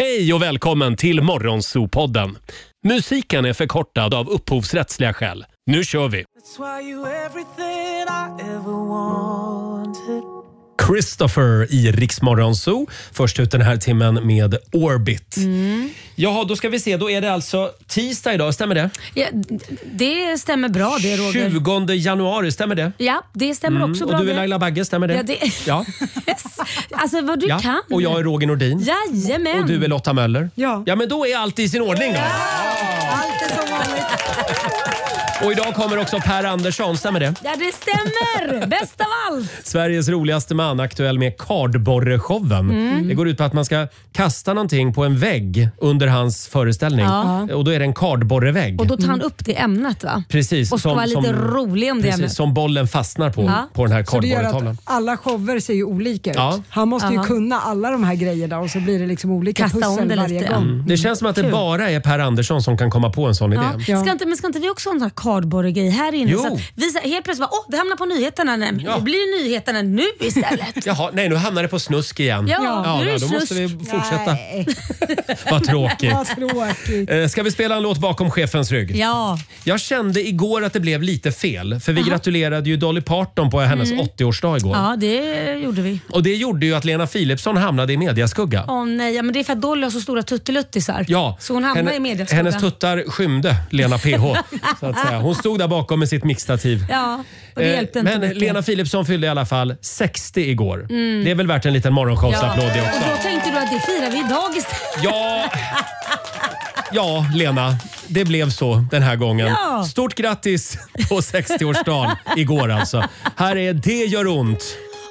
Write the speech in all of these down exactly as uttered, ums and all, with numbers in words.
Hej och välkommen till Morgonzoo-podden. Musiken är förkortad av upphovsrättsliga skäl. Nu kör vi! Christopher i Rix Morgonzoo. Först ut den här timmen med Orbit. Mm. Jaha, då ska vi se. Då är det alltså tisdag idag, stämmer det? Ja, det stämmer bra det, Roger. tjugonde januari, stämmer det? Ja, det stämmer Mm. också Och bra. du är det. Laila Bagge, stämmer det? Ja, det... Ja. Yes. Alltså vad du Ja. kan. Och jag är Roger Nordin. Jajamän. Och du är Lotta Möller. Ja. Ja, men då är allt i sin ordning då. Allt är som vanligt. Och idag kommer också Per Andersson, stämmer det? Ja, det stämmer. Bäst av allt. Sveriges roligaste man, aktuell med kardborreshowen. Mm. Det går ut på att man ska kasta någonting på en vägg under hans föreställning. Ja. Och då är det en kardborrevägg. Och då tar han upp det ämnet, va? Precis. Och ska vara lite rolig om det precis, ämnet. som bollen fastnar på, Ja. på den här Så det gör kardborretavlan. att alla shower ser ju olika ut. Ja. Han måste ju Aha. kunna alla de här grejerna och så blir det liksom olika Kasta om pussel det varje lite. gång. Mm. Det känns som att det Kul. bara är Per Andersson som kan komma på en sån idé. Ja. Ja. Ska inte, men ska inte vi också ha en sån här kardborregrej här inne? Jo. Så att vi så här, helt plötsligt bara, åh, det hamnar på nyheterna. Nej, men Ja. det blir nyheterna nu istället. Jaha, nej nu hamnar det på snusk igen. Ja, ja nu är det då måste vi snusk. fortsätta. Nej, Vad tråkigt. vad tråkigt. Eh, Ska vi spela en låt bakom chefens rygg? Ja. Jag kände igår att det blev lite fel. För vi gratulerade ju Dolly Parton på hennes åttioårsdag igår. ja, det gjorde vi. Och det gjorde ju att Lena Philipsson hamnade i mediaskugga. Åh nej, ja, men det är för att Dolly har så stora tutteluttisar. Ja, Så hon hamnar henne- i mediaskugga. hennes tuttar skymde Lena P H. Så att säga. Hon stod där bakom med sitt mixtativ. Ja, och det Eh, hjälpte inte Men mycket. Lena Philipsson fyllde i alla fall sextio igår. Det är väl värt en liten morgonshowsapplåd det Och också. då tänkte du att det firar vi idag istället. Ja, ja, Lena. Det blev så den här gången. Ja. Stort grattis på sextioårsdagen igår alltså. Här är Det gör ont.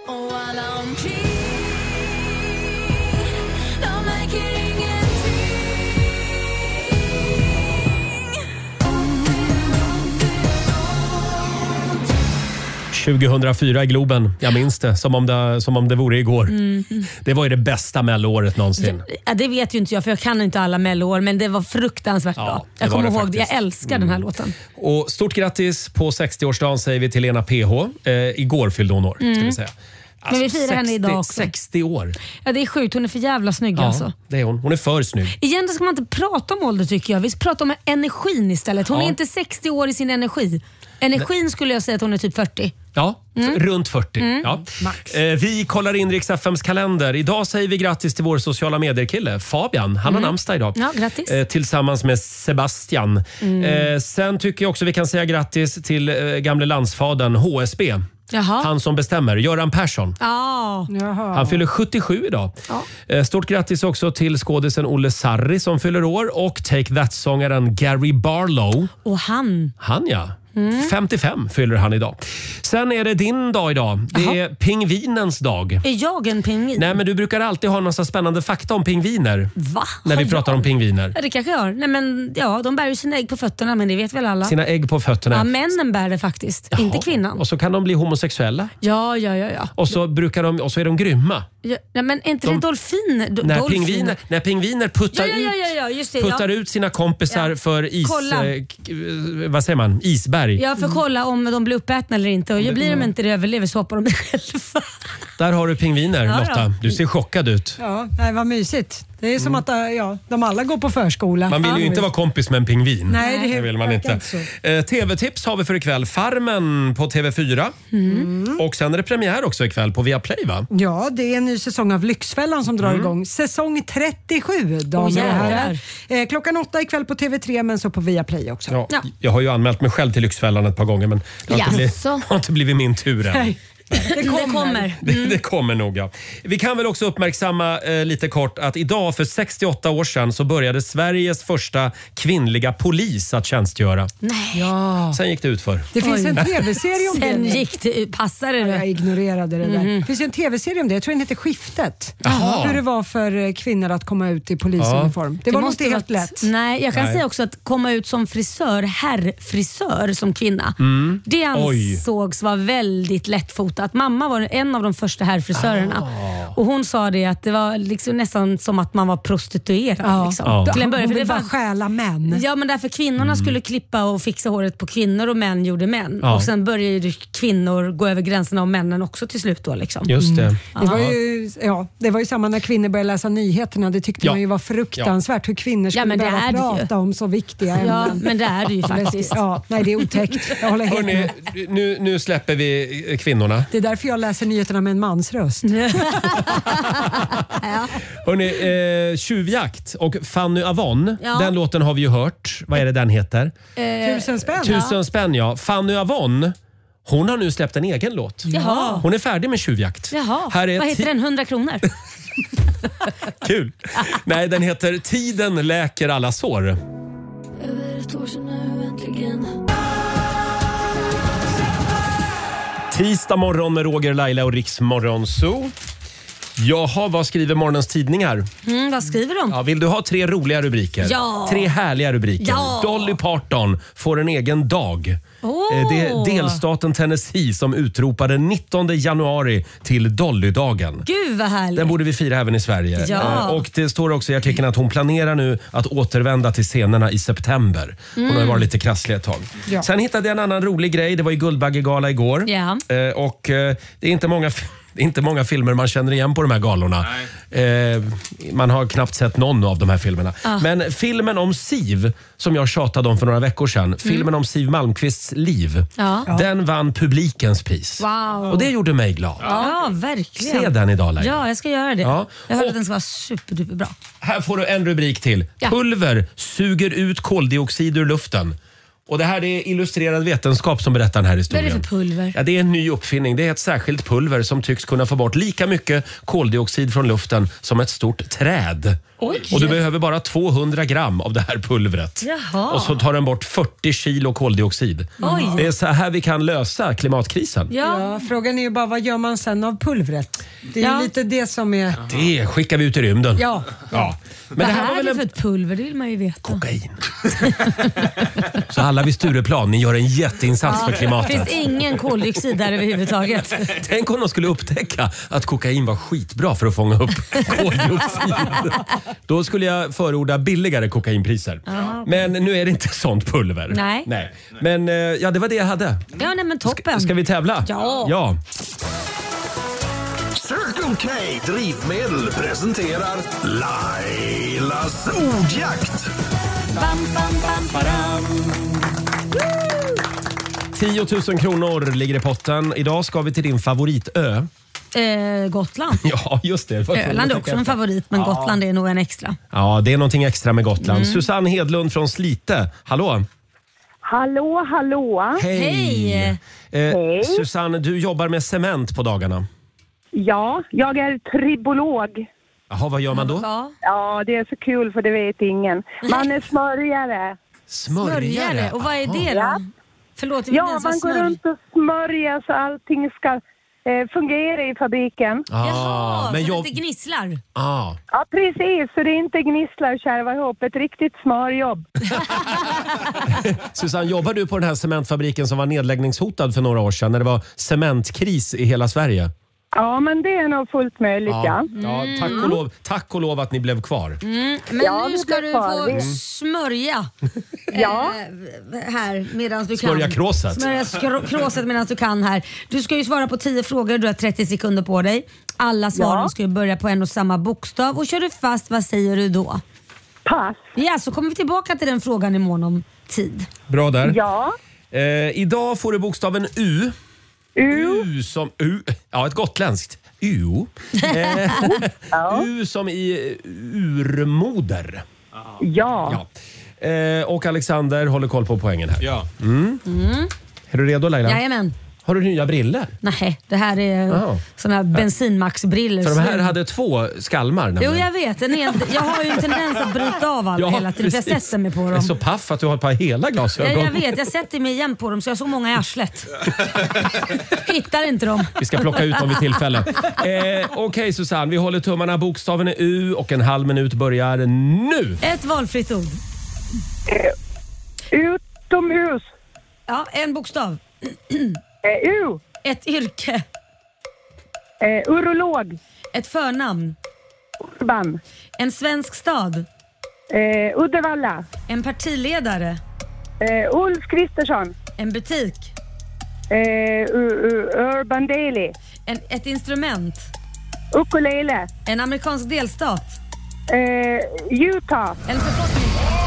tjugohundrafyra i Globen. Jag minns det som om det, som om det vore igår. Mm. Det var ju det bästa melloåret någonsin. Ja, det vet ju inte jag för jag kan inte alla melloår, men det var fruktansvärt Ja, bra. det Jag var kommer det ihåg det. Jag faktiskt. älskar den här låten. Och stort grattis på sextioårsdagen säger vi till Lena P H. Eh, igår fyllde hon år, ska vi säga. Men vi firar henne idag också. sextio år. Ja, det är sjukt. Hon är för jävla snygg Ja, alltså. det är hon. Hon är för snygg. Egentligen ska man inte prata om ålder tycker jag. Vi ska prata om energin istället. Hon Ja. är inte sextio år i sin energi. Energin skulle jag säga att hon är typ fyrtio. Ja, Mm. f- runt fyrtio. Ja. Max. Eh, vi kollar in Rix F M:s kalender. Idag säger vi grattis till vår sociala medier-kille Fabian. Han har namnsdag idag. Ja, grattis. Eh, tillsammans med Sebastian. Eh, sen tycker jag också vi kan säga grattis till eh, gamle landsfadern H S B. Jaha. Han som bestämmer, Göran Persson. Ja. Jaha. Han fyller sjuttiosju idag. Ja. Eh, Stort grattis också till skådisen Olle Sarri som fyller år och Take That-sångaren Gary Barlow. Och han. Han ja. Mm. femtiofem fyller han idag. Sen är det din dag idag. Det Jaha. är pingvinens dag. Är jag en pingvin? Nej, men du brukar alltid ha en massa spännande fakta om pingviner. Va? När vi Har pratar jag? om pingviner. Ja, det kanske jag har. Nej, men, ja, de bär ju sina ägg på fötterna, men det vet väl alla. Sina ägg på fötterna. Ja, männen bär det faktiskt. Jaha. Inte kvinnan. Och så kan de bli homosexuella. Ja, ja, ja. ja. Och så, brukar de, och så är de grymma. ja nej, men är inte De- det dolfin? Do, När dolfin? pingviner, när pingviner puttar, Ja, ja, ja, ja, ja, ut, just det, puttar ja. ut sina kompisar Ja. för is... Kolla. Eh, k- vad säger man? Isberg. Ja, för att kolla om de blir uppätna eller inte. Och ju blir de inte det överlever så hoppar de själva. Där har du pingviner, Ja, Lotta. då. Du ser chockad ut. Ja, nej, vad mysigt. Det är som att äh, ja, de alla går på förskola. Man vill ju Ja. inte vara kompis med en pingvin. Nej, det, Det vill man verkar inte. så. Eh, T V-tips har vi för ikväll. Farmen på T V fyra. Mm. Och sen är det premiär också ikväll på Viaplay, va? Ja, det är en ny säsong av Lyxfällan som drar Mm. igång. Säsong trettiosju, damer Åh, och jävlar. herrar. Eh, klockan åtta ikväll på T V tre, men så på Viaplay också. Ja, Ja. Jag har ju anmält mig själv till Lyxfällan ett par gånger, men det har, inte, blivit, Jaså? har inte blivit min tur än. Nej, det Det kommer. kommer. Det, det kommer nog, ja. Vi kan väl också uppmärksamma eh, lite kort att idag för sextioåtta år sedan så började Sveriges första kvinnliga polis att tjänstgöra. Nej. Ja. Sen gick det ut för. Det finns Oj. en tv-serie om Sen det. gick det, passade Jag det. ignorerade det där. Det finns ju en tv-serie om det. Jag tror den heter Skiftet. Jaha. Hur det var för eh, kvinnor att komma ut i polisuniform. Det, var nog inte helt lätt. Nej, jag kan Nej. säga också att komma ut som frisör, herrfrisör som kvinna. Det Oj. ansågs vara väldigt lättfotat. Att mamma var en av de första herrfrisörerna. Ah. Och hon sa det att det var liksom nästan som att man var prostituerad. Ja. Liksom. Ja. Till en början. Hon För vill det var bara stjäla män. Ja, men därför kvinnorna mm. skulle klippa och fixa håret på kvinnor och män gjorde män. Ja. Och sen började ju kvinnor gå över gränserna och männen också till slut då liksom. Just det. Mm. Det var ju, ja, det var ju samma när kvinnor började läsa nyheterna. Det tyckte ja. man ju var fruktansvärt hur kvinnor skulle ja, börja prata om så viktiga ämnen. Ja, men det är det ju faktiskt. Ja, nej, det är otäckt. Jag håller helt Hörrni, med. nu, nu släpper vi kvinnorna. Det är därför jag läser nyheterna med en mans röst. ja. Hörrni, eh, Tjuvjakt och Fanny Avon, ja. den låten har vi ju hört. Vad är det den heter? Eh, Tusen spänn. Tusen spänn, ja. Fanny Avon, hon har nu släppt en egen låt. Jaha. Hon är färdig med Tjuvjakt. Jaha. Här är Vad heter den? hundra kronor? Kul. Nej, den heter Tiden läker alla sår. Över ett år sedan nu äntligen. Tisdag morgon med Roger, Laila och Riks Morgonzoo. Jaha, vad skriver morgonens tidningar? Mm, vad skriver de? Ja, vill du ha tre roliga rubriker? Ja. Tre härliga rubriker. Ja. Dolly Parton får en egen dag. Oh. Det är delstaten Tennessee som utropade nittonde januari till Dolly-dagen. Gud vad härligt. Den borde vi fira även i Sverige. Ja. Och det står också i artikeln att hon planerar nu att återvända till scenerna i september. Hon Mm. har varit lite krasslig ett tag. Ja. Sen hittade jag en annan rolig grej. Det var ju Guldbaggegala igår. Ja. Eh, och eh, det är inte många... Det är inte många filmer man känner igen på de här galorna. Eh, man har knappt sett någon av de här filmerna. Ah. Men filmen om Siv, som jag tjatade om för några veckor sedan. Mm. Filmen om Siv Malmkvists liv. Ja. Den vann publikens pris. Wow. Och det gjorde mig glad. Ja, verkligen. Se den idag, Laila. Ja, jag ska göra det. Ja. Jag hörde Och- att den ska vara superduper bra. Här får du en rubrik till. Ja. Pulver suger ut koldioxid ur luften. Och det här är illustrerad vetenskap som berättar den här Vad är historien. det för pulver? Ja, det är en ny uppfinning. Det är ett särskilt pulver som tycks kunna få bort lika mycket koldioxid från luften som ett stort träd. Oj. Och du behöver bara tvåhundra gram av det här pulvret. Jaha. Och så tar den bort fyrtio kilo koldioxid. Oj. Det är så här vi kan lösa klimatkrisen. Ja. Ja, frågan är ju bara vad gör man sen av pulvret? Det är Ja. ju lite det som är... Det skickar vi ut i rymden. Ja. Ja. Men Vad det här var är väl det en... för ett pulver? Det vill man ju veta. Kokain. Så alla vid Stureplan, ni gör en jätteinsats för Det klimatet. finns ingen koldioxid där överhuvudtaget. Tänk om de skulle upptäcka att kokain var skitbra för att fånga upp koldioxid. Då skulle jag förorda billigare kokainpriser. Men nu är det inte sånt pulver. Nej. Nej. Men eh, ja, det var det jag hade. Ja, nej men toppen. Ska vi tävla? Ja. Ja. Circle K Drivmedel presenterar Lailas ordjakt. Bam, bam, bam, badam. tio tusen kronor ligger i potten. Idag ska vi till din favoritö. Eh, Gotland. Ja, just det. Vad- Öland är också en favorit, men Gotland är nog en extra. Ja, det är någonting extra med Gotland. Mm. Susanne Hedlund från Slite. Hallå! Hallå, hallå. Hej! Hej. Eh, Hej. Susanne, du jobbar med cement på dagarna. Ja, jag är tribolog. Jaha, vad gör man då? Ja. Ja, det är så kul för det vet ingen. Man är smörjare. Smörjare. Och vad är det då? Ja. Förlåt, jag vet inte Ja, ens vad man går smörj. runt och smörjer så allting ska eh, fungera i fabriken. Jaha, men så jobb... det inte gnisslar. ah. Ja, precis. Så det är inte gnisslar och kärva ihop. Ett riktigt smörjobb. Susanne, jobbar du på den här cementfabriken som var nedläggningshotad för några år sedan när det var cementkris i hela Sverige? Ja, men det är nog fullt möjligt, ja. ja tack, och lov, tack och lov att ni blev kvar. Mm, men Ja, nu vi ska blir du kvar. få Vi- smörja Ja. eh, här medan du kan. Smörja kråset. Smörja skro- kråset medan du kan här. Du ska ju svara på tio frågor, du har trettio sekunder på dig. Alla svaren Ja. ska ju börja på en och samma bokstav. Och kör du fast, vad säger du då? Pass. Ja, så kommer vi tillbaka till den frågan i mån om tid. Bra där. Ja. Eh, idag får du bokstaven U. U. U som... U, ja, ett gotländskt. U. Eh, U som i urmoder. Ja. Ja. Eh, och Alexander håller koll på poängen här. Ja. Är du redo, Laila? Jajamän. Har du nya briller? Nej, det här är Jaha. såna här bensinmaxbriller. För de här hade två skalmar. Jo, nämligen. jag vet. Den är, jag har ju en tendens att bryta av alla Ja, hela tiden. För jag precis. sätter mig på Jag är dem. så paff att du har ett par hela Ja, glasögon. jag vet, jag sätter mig igen på dem så jag såg många i arslet. Hittar inte dem. Vi ska plocka ut dem vid tillfälle. Eh, Okej okay, Susanne, vi håller tummarna. Bokstaven är U och en halv minut börjar nu. Ett valfritt ord. Utomhus. Ja, en bokstav. Eh, U. Ett yrke. Eh, urolog. Ett förnamn. Urban. En svensk stad. Eh, Uddevalla. En partiledare. Eh, Ulf Kristersson. En butik. Eh, u- u- Urban Daily. En, ett instrument. Ukulele. En amerikansk delstat. Eh, Utah. En förkortning.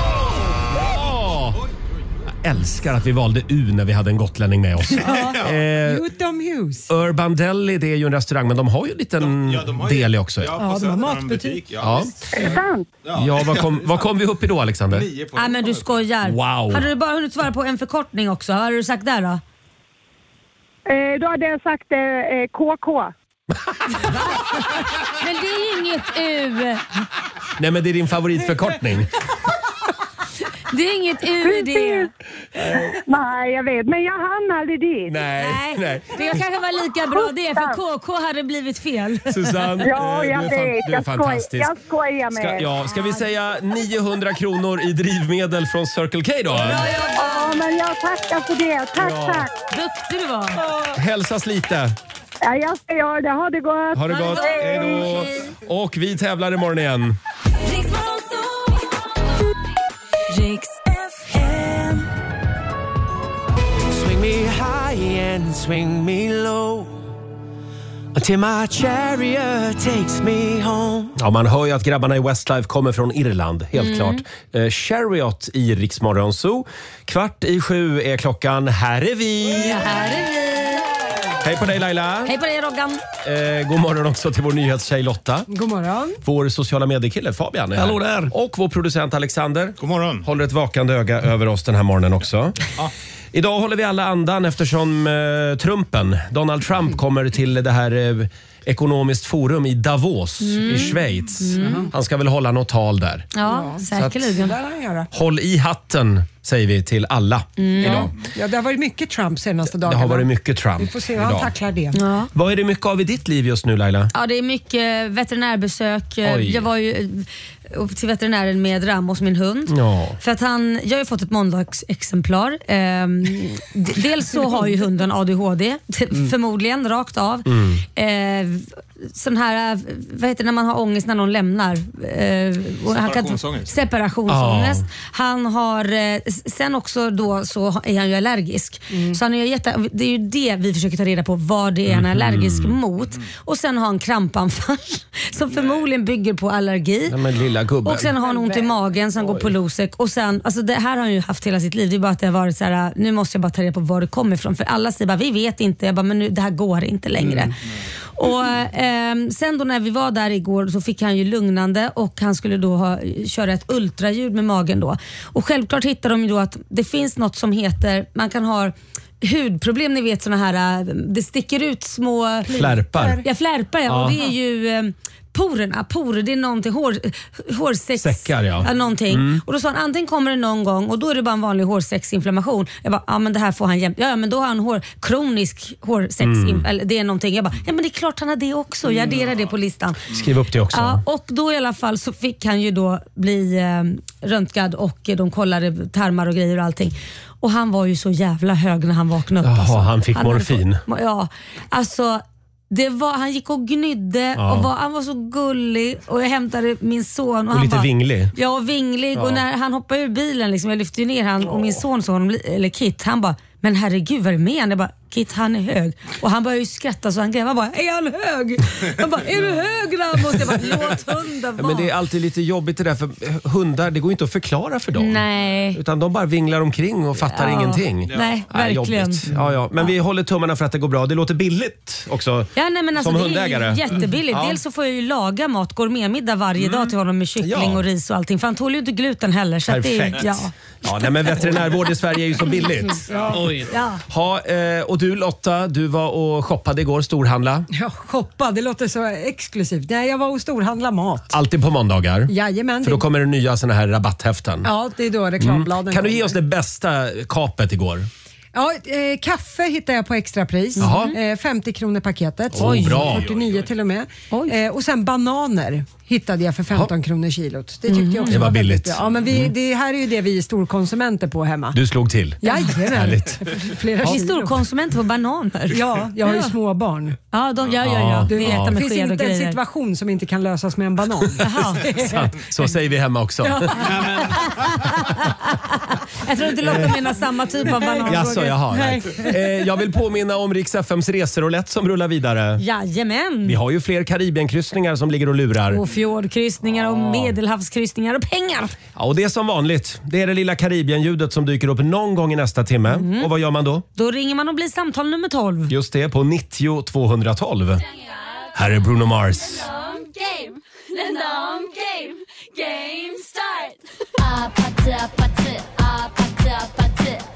Jag älskar att vi valde U när vi hade en gotlänning med oss. eh, Utomhus. Urban Deli, det är ju en restaurang, men de har ju en liten Ja, de har ju- del också. Ja, Ja, på de har Söder har de matbutik. Ja, Ja. visst. Är det sant? Ja, vad kom, vad kom vi upp i då, Alexander? Nio på Nej men du skojar. Wow. Hade du bara hunnit svara på en förkortning också? Har du sagt där då? Eh, då hade jag sagt eh, K K. Men det är inget U. Nej, men det är din favoritförkortning. Det är inget U i det. Nej, jag vet. Men jag hann aldrig dit. Nej, Nej, nej. det kanske var lika bra det för K K hade blivit fel. Susanne, Ja, eh, jag du är, fan, vet. du är Jag, skoj, fantastisk. jag skojar med Ska, er. ja, ska vi säga niohundra kronor i drivmedel från Circle K då? Ja, men jag tackar för det. Tack, Ja. tack. Duktig du var. Hälsas lite. Ja, jag ska göra det. Ha det gott. Ha det gott. Hej då. Och vi tävlar imorgon igen. Riks F M. Swing me high and swing me low until my chariot takes me home. Ja, man hör ju att grabbarna i Westlife kommer från Irland, helt klart. Eh, Chariot i Rix Morgon Zoo. Kvart i sju är klockan. Här är vi! Ja, här är vi. Hej på dig Laila. Hej på dig Roggan. Eh, god morgon också till vår nyhetstjej Lotta. God morgon. Vår sociala mediekille Fabian är här. Hallå där. Och vår producent Alexander. God morgon. Håller ett vakande öga över oss den här morgonen också. Ja. Idag håller vi alla andan eftersom eh, Trumpen, Donald Trump, kommer till det här eh, ekonomiskt forum i Davos i Schweiz. Han ska väl hålla något tal där. Ja, säkerligen. Det lär han göra. Håll i hatten, säger vi till alla idag. Ja, det har varit mycket Trump senaste Det dagarna. har varit mycket Trump Vi får se hur han idag. tacklar det. Ja. Vad är det mycket av i ditt liv just nu Laila? Ja, det är mycket veterinärbesök. Oj. Jag var ju upp till veterinären med Ramos, min hund. Ja. För att han, jag har ju fått ett måndagsexemplar. Ehm, d- dels så har ju hunden A D H D, Mm. förmodligen rakt av. Ehm, sån här, vad heter det när man har ångest när någon lämnar? Ehm, och han kan- Separationsångest. Separationsångest. Han har, eh, sen också då så är han ju allergisk. Så han är ju jätte, det är ju det vi försöker ta reda på, vad det är han är allergisk mot. Och sen har han krampanfall som förmodligen bygger på allergi. Ja, men lilla gubben. Och sen har han ont i magen så han går på Losec. Och sen, alltså det här har han ju haft hela sitt liv. Det är bara att det har varit så här: nu måste jag bara ta reda på var det kommer ifrån. För alla säger bara, vi vet inte. Jag bara, men nu, det här går inte längre. Och ehm, sen då när vi var där igår så fick han ju lugnande och han skulle då ha, köra ett ultraljud med magen då. Och självklart hittar de ju då att det finns något som heter, man kan ha hudproblem, ni vet såna här, det sticker ut små Flärpar. Ja, flärpar ja. Ja. Och det är ju eh, porerna, porer, det är någonting, hår, hårsäcks, Säckar, ja. någonting. Och då sa han, antingen kommer det någon gång och då är det bara en vanlig hårsäcksinflammation. Jag bara, ja men det här får han jämt. Ja, ja men då har han hår, kronisk hårsäcks, eller det är någonting. Jag bara, ja men det är klart han har det också. Jag adderar det på listan. Skriv upp det också. Ja, och då i alla fall så fick han ju då bli eh, röntgad och eh, de kollade tarmar och grejer och allting. Och han var ju så jävla hög när han vaknade upp. Jaha, alltså. han fick hade morfin. fått- ja, alltså det var, han gick och gnydde Ja. och var, han var så gullig och jag hämtade min son. Och, Och han lite bara, vinglig. Ja, och vinglig. Ja. Och när han hoppade ur bilen, liksom, jag lyfte ju ner han och min son, så honom, eller Kit, han bara, men herregud vad är det med han? Jag bara, Kit han är hög. Och han började ju skratta så han grät. Han bara, är han hög? Han bara, är du hög Ramos? Jag bara, låt hunden Ja, vara. men det är alltid lite jobbigt det där, för hundar, det går inte att förklara för dem. Nej. Utan de bara vinglar omkring och fattar Ja. ingenting. Nej, Ja, verkligen. jobbigt. Ja, ja. Men vi håller tummarna för att det går bra. Det låter billigt också. Ja, nej, men alltså, som det hundägare. är ju jättebilligt. Ja. Dels så får jag ju laga mat, gourmetmiddag varje dag till honom med kyckling Ja. och ris och allting. För han tål ju inte gluten heller. Så att det är, Perfekt. ja. Ja, nej, men veterinärvård i Sverige är ju så billigt. Oj. Ja. Ha, eh, och du Lotta, du var och shoppade igår, storhandla. Ja, shoppa, det låter så exklusivt. Nej, jag var och storhandla mat. Alltid på måndagar. Jajamän. För då kommer det nya såna här rabatthäften. Ja, det är då reklambladen Kan du ge kommer. oss det bästa kapet igår? Ja, eh, kaffe hittar jag på extrapris. Eh, femtio kronor paketet. Oj, bra. fyrtionio till och med. Eh, och sen bananer hittade jag för femton kronor kilot. Det tyckte jag också det var billigt. Ja, men vi, det här är ju det vi är storkonsumenter på hemma. Du slog till. Jajamän. Härligt. Flera Vi är kilo. storkonsumenter på bananer. Ja, jag har ju Ja. små barn. Ja, de, ja, ja, ja. Du, Vi äter det med finns sked och inte en grejer. situation som inte kan lösas med en banan. Jaha. Så, så säger vi hemma också. Jag tror inte Lotta menar samma typ av banan. Jaså, jaha. Nej. Eh, jag vill påminna om Rix F M:s reseroulette som rullar vidare. Jajamän. Vi har ju fler Karibienkryssningar som ligger och lurar. Och fjordkryssningar och medelhavskryssningar och pengar. Ja, och det är som vanligt. Det är det lilla Karibien-ljudet som dyker upp någon gång i nästa timme. Mm. Och vad gör man då? Då ringer man och blir samtal nummer tolv. Just det, på nittio tvåhundratolv. Här är Bruno Mars. Game, game, game start. Apati, apati, apati, apati, apati,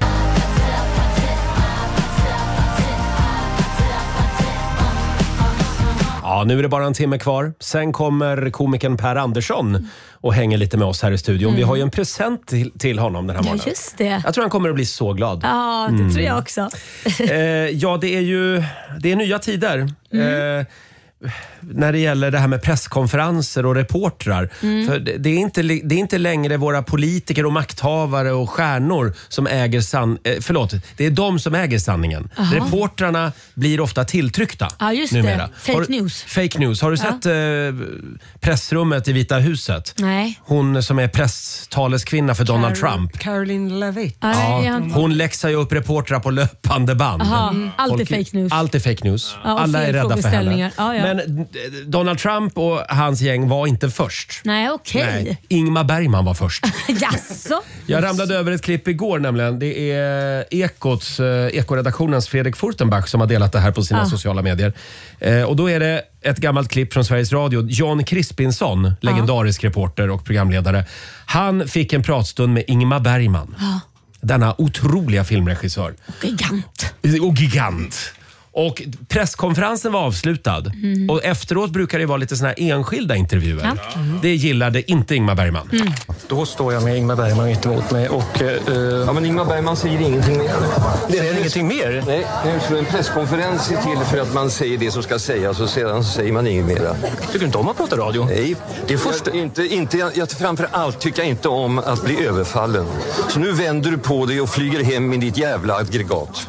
Ja, nu är det bara en timme kvar. Sen kommer komikern Per Andersson och hänger lite med oss här i studion. Mm. Vi har ju en present till, till honom den här morgonen. Ja, just det. Jag tror han kommer att bli så glad. Ja, det Mm. tror jag också. eh, ja, det är ju det är nya tider. Mm. Eh, när det gäller det här med presskonferenser och reportrar. Mm. För det, det, är inte, det är inte längre våra politiker och makthavare och stjärnor som äger san, eh, förlåt, det är de som äger sanningen. Aha. Reportrarna blir ofta tilltryckta. Ja, just numera. det. Fake Har, news. Fake news. Har du Ja. sett eh, pressrummet i Vita huset? Nej. Hon som är presstaleskvinna för Donald Carol- Trump. Caroline Levitt. Ja, Ja, hon läxar ju upp reportrar på löpande band. Aha, allt är Folk- fake news. Allt är fake news. Ja, och Alla fel är rädda för henne. frågeställningar. Ja, ja. Men eh, Donald Trump och hans gäng var inte först. Nej, okej. Nej, Ingmar Bergman var först. Jaså? Jag ramlade över ett klipp igår nämligen. Det är Ekots, eh, Ekoredaktionens Fredrik Furtenbach som har delat det här på sina Ah. sociala medier. Eh, och då är det ett gammalt klipp från Sveriges Radio. John Crispinson, legendarisk reporter och programledare. Han fick en pratstund med Ingmar Bergman. Ja. Denna otroliga filmregissör. Gigant. Och gigant. Och presskonferensen var avslutad. Mm. Och efteråt brukar det vara lite såna här enskilda intervjuer. Ja. Mm. Det gillade inte Ingmar Bergman. Mm. Då står jag med Ingmar Bergman mitt emot mig och... Eh, ja, men Ingmar Bergman säger ingenting mer. Det är ingenting mer? Nej, nu en presskonferens är till för att man säger det som ska sägas och sedan så säger man inget mera. Tycker du inte om att prata radio? Nej, Det är först... jag, inte, inte, jag, jag, framför allt tycker jag inte om att bli överfallen. Så nu vänder du på dig och flyger hem med ditt jävla aggregat.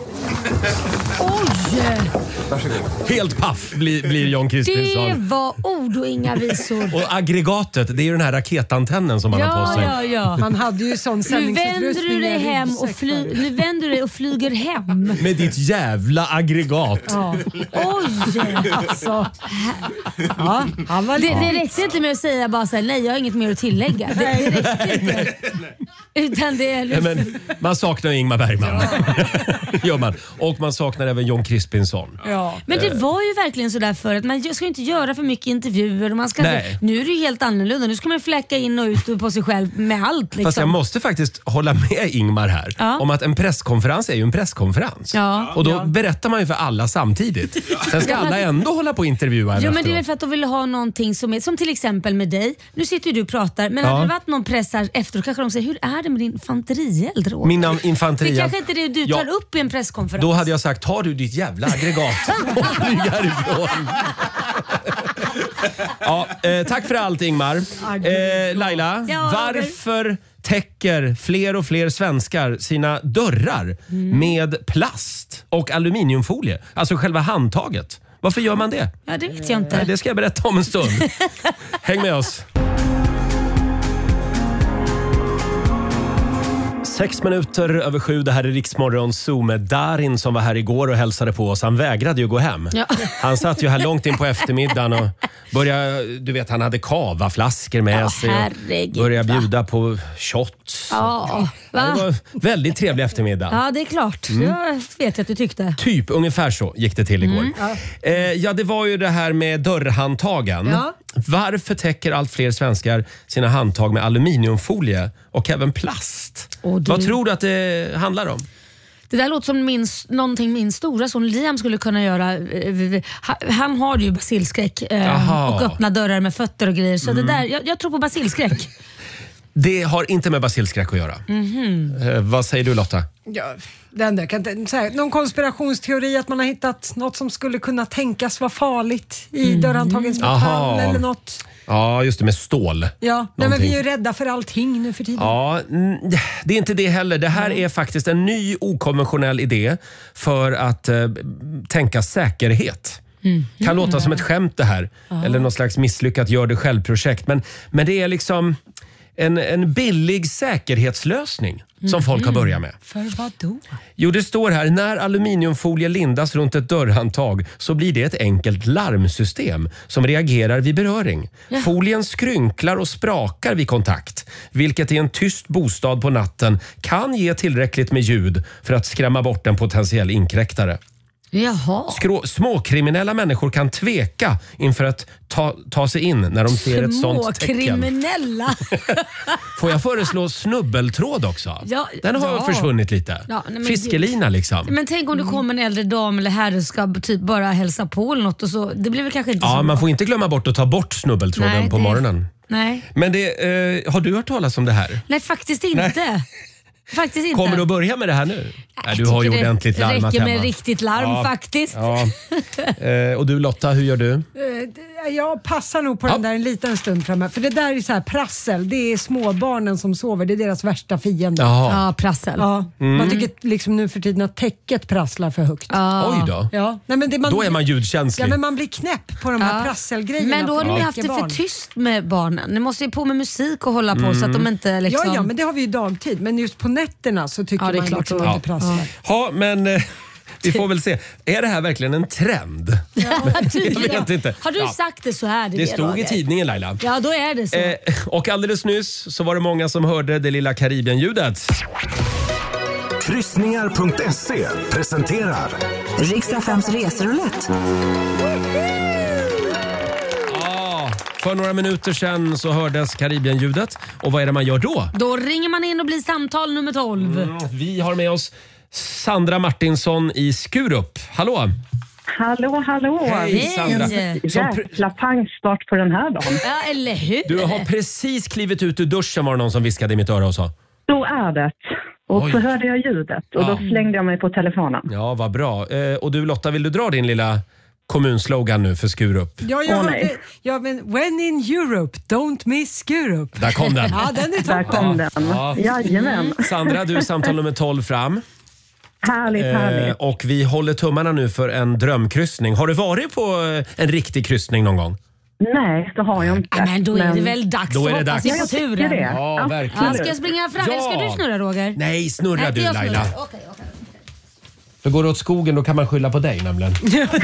Oj! Varsågod. Helt paff blir, blir John Det Crispinson. var ord och inga visor. Och aggregatet, det är ju den här raketantennen som man har på Ja, sig. ja, ja. Man hade ju sån Nu sändningsutrustning. vänder du dig i en hem och ryggsäck fly, förr. nu vänder du dig och flyger hem. Med ditt jävla aggregat. Ja. Oj! Alltså. Ja, han var Det, lite- det räckte inte med att säga bara så här, nej jag har inget mer att tillägga. Det, det räckte inte. Utan det är Nej, men man saknar Ingmar Bergman. Gör man. Och man saknar även John Crispinson. Ja. Men det var ju verkligen sådär förut. Man ska ju inte göra för mycket intervjuer. Och man ska Nej. inte, nu är det ju helt annorlunda. Nu ska man fläcka in och ut på sig själv med allt. Liksom. Fast jag måste faktiskt hålla med Ingmar här Ja. om att en presskonferens är ju en presskonferens. Ja. Och då Ja. berättar man ju för alla samtidigt. Sen ska Ja, alla fast- ändå hålla på och intervjua en Jo, men det är väl efteråt. för att de vill ha någonting som är, som till exempel med dig. Nu sitter ju du och pratar, men Ja. hade det varit någon press här efteråt kanske de säger, hur är det med din infanterield, Roger? Min infanteria. Det kanske inte är det du Ja. tar upp i en presskonferens. Då hade jag sagt, tar du ditt jävla aggregat och flyg härifrån. Ja, eh, tack för allt Ingmar. Eh, Laila, Ja, varför täcker fler och fler svenskar sina dörrar Mm. med plast och aluminiumfolie? Alltså själva handtaget. Varför gör man det? Ja, det vet jag inte. Nej, det ska jag berätta om en stund. Häng med oss. Sex minuter över sju, det här är Riksmorgon Zoo med Darin som var här igår och hälsade på oss. Han vägrade ju gå hem. Ja. Han satt ju här långt in på eftermiddagen och började, du vet han hade kavaflaskor med Ja, sig och herregud, började va? bjuda på shots. Ja, va? Det var en väldigt trevlig eftermiddag. Ja, det är klart. Mm. Jag vet att du tyckte. Typ ungefär så gick det till igår. Mm. Eh, ja, det var ju det här med dörrhandtagen. Ja. Varför täcker allt fler svenskar sina handtag med aluminiumfolie och även plast? Och du- Vad tror du att det handlar om? Det där låter som min, någonting min stora son Liam skulle kunna göra. Eh, ha- Han har ju basilskräck eh, Jaha. och öppna dörrar med fötter och grejer. Så det där, jag, jag tror på basilskräck. Det har inte med basilskräck att göra. Mm-hmm. Eh, vad säger du, Lotta? Ja, den där, kan inte, så här, någon konspirationsteori att man har hittat något som skulle kunna tänkas vara farligt i mm. dörrhandtagens metall eller något. Ja, just det, med stål. Ja, nej, men vi är ju rädda för allting nu för tiden. Ja, det är inte det heller. Det här är faktiskt en ny okonventionell idé för att eh, tänka säkerhet. Mm. Kan låta som ett skämt det här. Ah. Eller något slags misslyckat gör det själv-projekt. Men, men det är liksom en, en billig säkerhetslösning som mm. folk har börjat med. För vad då? Jo, det står här, när aluminiumfolie lindas runt ett dörrhandtag så blir det ett enkelt larmsystem som reagerar vid beröring. Ja. Folien skrynklar och sprakar vid kontakt, vilket i en tyst bostad på natten kan ge tillräckligt med ljud för att skrämma bort en potentiell inkräktare. Jaha. Skrå, småkriminella människor kan tveka inför att ta, ta sig in när de ser ett sånt tecken. Småkriminella? Får jag föreslå snubbeltråd också? Ja, Den har ja. försvunnit lite. Ja, nej, Fiskelina liksom. Men tänk om det kommer en äldre dam eller herre och ska typ bara hälsa på eller något och så. Det blir väl kanske inte ja, så man bra. får inte glömma bort att ta bort snubbeltråden nej, på det, morgonen. Nej. Men det, eh, har du hört talas om det här? Nej, faktiskt inte. Nej. Faktiskt inte. Kommer du att börja med det här nu? Nej, du har ju ordentligt larmat hemma. Det räcker med riktigt larm ja, faktiskt. Ja. Eh, och du Lotta, hur gör du? Jag passar nog på ja. den där en liten stund framöver. För det där är så här prassel. Det är småbarnen som sover. Det är deras värsta fiende. Jaha. Ja, prassel. Ja. Mm. Man tycker liksom nu för tiden att täcket prasslar för högt. Ja. Oj då. Ja. Nej, men det man, då är man ljudkänslig. Ja, men man blir knäpp på de här ja. prasselgrejerna. Men då har ni ja. haft det för tyst med barnen. Ni måste ju på med musik och hålla på mm. så att de inte liksom... Ja, ja, men det har vi ju dagtid. Men just på nätterna så tycker ja, det är man klart liksom ja. inte prasslar. Ja, ja men... Eh, vi får väl se. Är det här verkligen en trend? Ja, jag vet inte. Har du ja. sagt det så här? Det, det stod Roger. i tidningen, Laila. Ja, då är det så. Eh, och alldeles nyss så var det många som hörde det lilla Karibien-ljudet. Kryssningar punkt se presenterar Rix F M:s reseroulett. Ja, för några minuter sedan så hördes Karibien-ljudet. Och vad är det man gör då? Då ringer man in och blir samtal nummer tolv. Mm, vi har med oss Sandra Martinsson i Skurup. Hallå! Hallå, hallå! Hej Sandra! Jäkla pangstart på den här dagen. Ja, eller hur? Du har precis klivit ut ur duschen, var det någon som viskade i mitt öra och sa. Så är det. Och Oj. så hörde jag ljudet och ja. då slängde jag mig på telefonen. Ja, vad bra. Eh, och du Lotta, vill du dra din lilla kommunslogan nu för Skurup? Ja, jag hörde, ja, men when in Europe, don't miss Skurup. Där kom den. Ja, den är toppen. Där kom den. Ja. Jajamän. Sandra, du är samtal nummer tolv fram. Härligt, härligt. Eh, och vi håller tummarna nu för en drömkryssning. Har du varit på en riktig kryssning någon gång? Nej, det har jag inte. Ja, men då är det väl dags då är det att dags. hoppas på turen. Det. Ja, verkligen. Ja, ska jag springa fram? Ja. Eller ska du snurra, Roger? Nej, snurra Nej, du jag Laila. snurrar. Okej, okej. För går det åt skogen då kan man skylla på dig nämligen.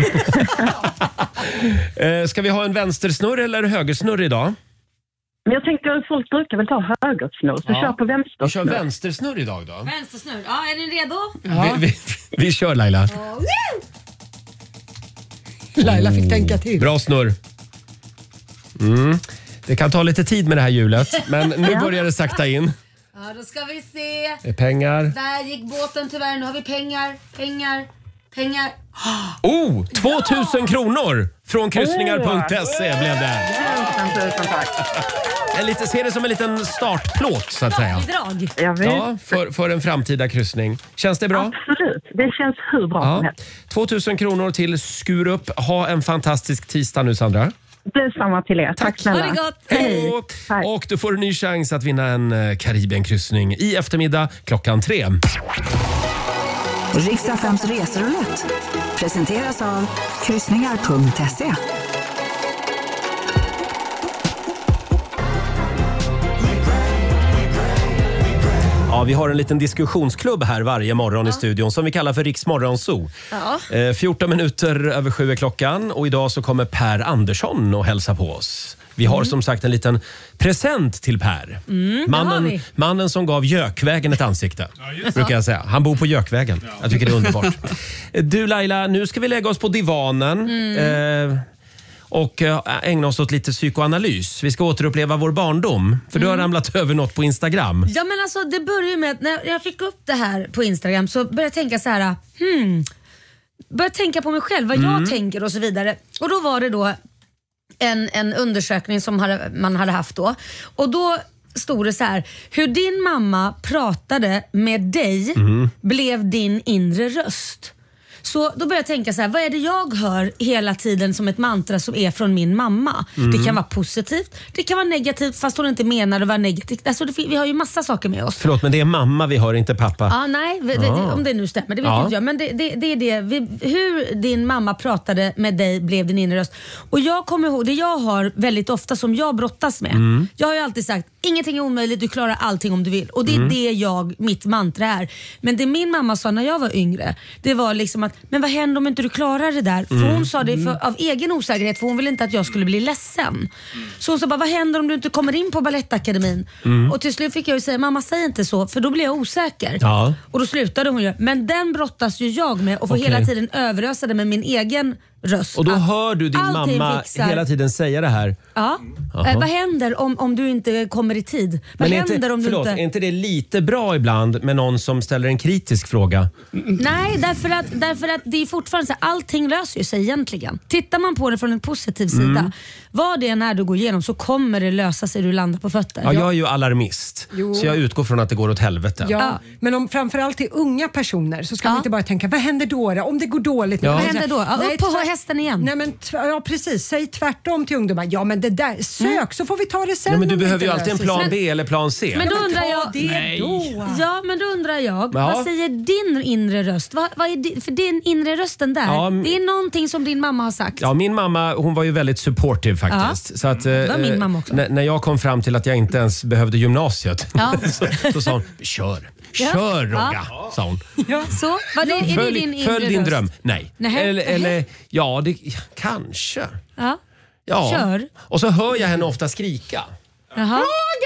eh, ska vi ha en vänstersnurr eller högersnurr idag? Men jag tänkte att folk brukar väl ta högersnurr, så ja. kör på vänstersnurr. Vi kör vänstersnurr idag då. Vänstersnurr. Ja, är ni redo? Ja. Vi, vi, vi kör Laila. Oh, Laila fick tänka till. Bra snurr. Mm. Det kan ta lite tid med det här hjulet, men nu ja. börjar det sakta in. Ja, då ska vi se. Det är pengar. Där gick båten tyvärr. Nu har vi pengar, pengar, pengar. Oh, tvåtusen kronor från kryssningar punkt se blev det. En lite, ser det som en liten startplåt så att säga. Ja, ja, för, för en framtida kryssning. Känns det bra? Absolut, det känns hur bra som helst. tvåtusen kronor till Skurup. Ha en fantastisk tisdag nu Sandra. Detsamma till er. Tack, Tack snälla. Ha det gott. Hej. Hej. Och du får en ny chans att vinna en Karibienkryssning i eftermiddag klockan tre. Rix F M:s reseroulett presenteras av kryssningar punkt se. Ja, vi har en liten diskussionsklubb här varje morgon ja. i studion som vi kallar för Rix Morgonzoo. Ja. Eh, fjorton minuter över sju är klockan och idag så kommer Per Andersson och hälsa på oss. Vi har mm. som sagt en liten present till Per. Mm, mannen, mannen som gav Jökvägen ett ansikte, ja, brukar jag säga. Han bor på Jökvägen. Ja. Jag tycker det är underbart. Du Laila, nu ska vi lägga oss på divanen. Mm. Eh, och ägna oss åt lite psykoanalys. Vi ska återuppleva vår barndom. För du har ramlat över något på Instagram. Ja, men alltså det börjar med att när jag fick upp det här på Instagram så började jag tänka så här, hmm, började tänka på mig själv, vad mm. jag tänker och så vidare. Och då var det då en, en undersökning som hade, man hade haft då. Och då stod det så här: hur din mamma pratade med dig Mm. blev din inre röst. Så då börjar jag tänka så här: vad är det jag hör hela tiden som ett mantra som är från min mamma? Mm. Det kan vara positivt, det kan vara negativt fast hon inte menar att vara negativt. Alltså det, vi har ju massa saker med oss. Förlåt, men det är mamma vi hör, inte pappa. Ja, nej, det, det, om det nu stämmer, det vet Ja. inte jag. Men det, det, det är det. Vi, hur din mamma pratade med dig blev din inre röst. Och jag kommer ihåg, det jag har väldigt ofta som jag brottas med. Mm. Jag har ju alltid sagt, ingenting är omöjligt, du klarar allting om du vill. Och det är Mm. det jag, mitt mantra är. Men det min mamma sa när jag var yngre, det var liksom att, men vad händer om inte du klarar det där? För Mm. hon sa det för, Mm. av egen osäkerhet, för hon ville inte att jag skulle bli ledsen. Så hon sa bara, vad händer om du inte kommer in på Balettakademin? Mm. Och till slut fick jag ju säga, mamma säg inte så, för då blir jag osäker. Ja. Och då slutade hon ju. Men den brottas ju jag med och får Okej. hela tiden överösa det med min egen röst. Och då Att hör du din allting mamma fixar. hela tiden säga det här. Ja. Jaha. Eh, vad händer om, om du inte kommer i tid? Vad Men är händer inte, om du förlåt, inte... är inte det lite bra ibland med någon som ställer en kritisk fråga? Nej, därför att, därför att det är fortfarande så här, allting löser ju sig egentligen. Tittar man på det från en positiv sida, Mm. vad det än är du går igenom så kommer det lösa sig, du landar på fötter. Ja, jag är ju alarmist, Jo. så jag utgår från att det går åt helvete. Ja, men om framförallt till unga personer så ska man inte bara tänka, vad händer då? då? Om det går dåligt. Ja. Vad händer då? Ja, Nej, upp på tvär- hästen igen. Nej, men t- ja, precis. Säg tvärtom till ungdomar. Ja, men det där, sök så får vi ta det sen. Ja, men du om det behöver ju inte alltid en löser plan sig. B eller plan C. Men då Ja, men undrar ta jag... det Nej. då. Ja, men då undrar jag, Ja. vad säger din inre röst? Vad, vad är din, för din inre rösten där, Ja, m- det är någonting som din mamma har sagt. Ja, min mamma hon var ju väldigt supportive faktiskt. Ja. Så att, Det var min eh, mamma också. När, när jag kom fram till att jag inte ens behövde gymnasiet Ja. så, så sa hon, kör, Ja. kör Rogga, Ja. sa hon. Så, vad det, är det Följ, din inre följ din röst? dröm. Nej. Nähä. Eller, eller ja, det, kanske. Ja. Ja. Kör. Och så hör jag henne ofta skrika. Jaha.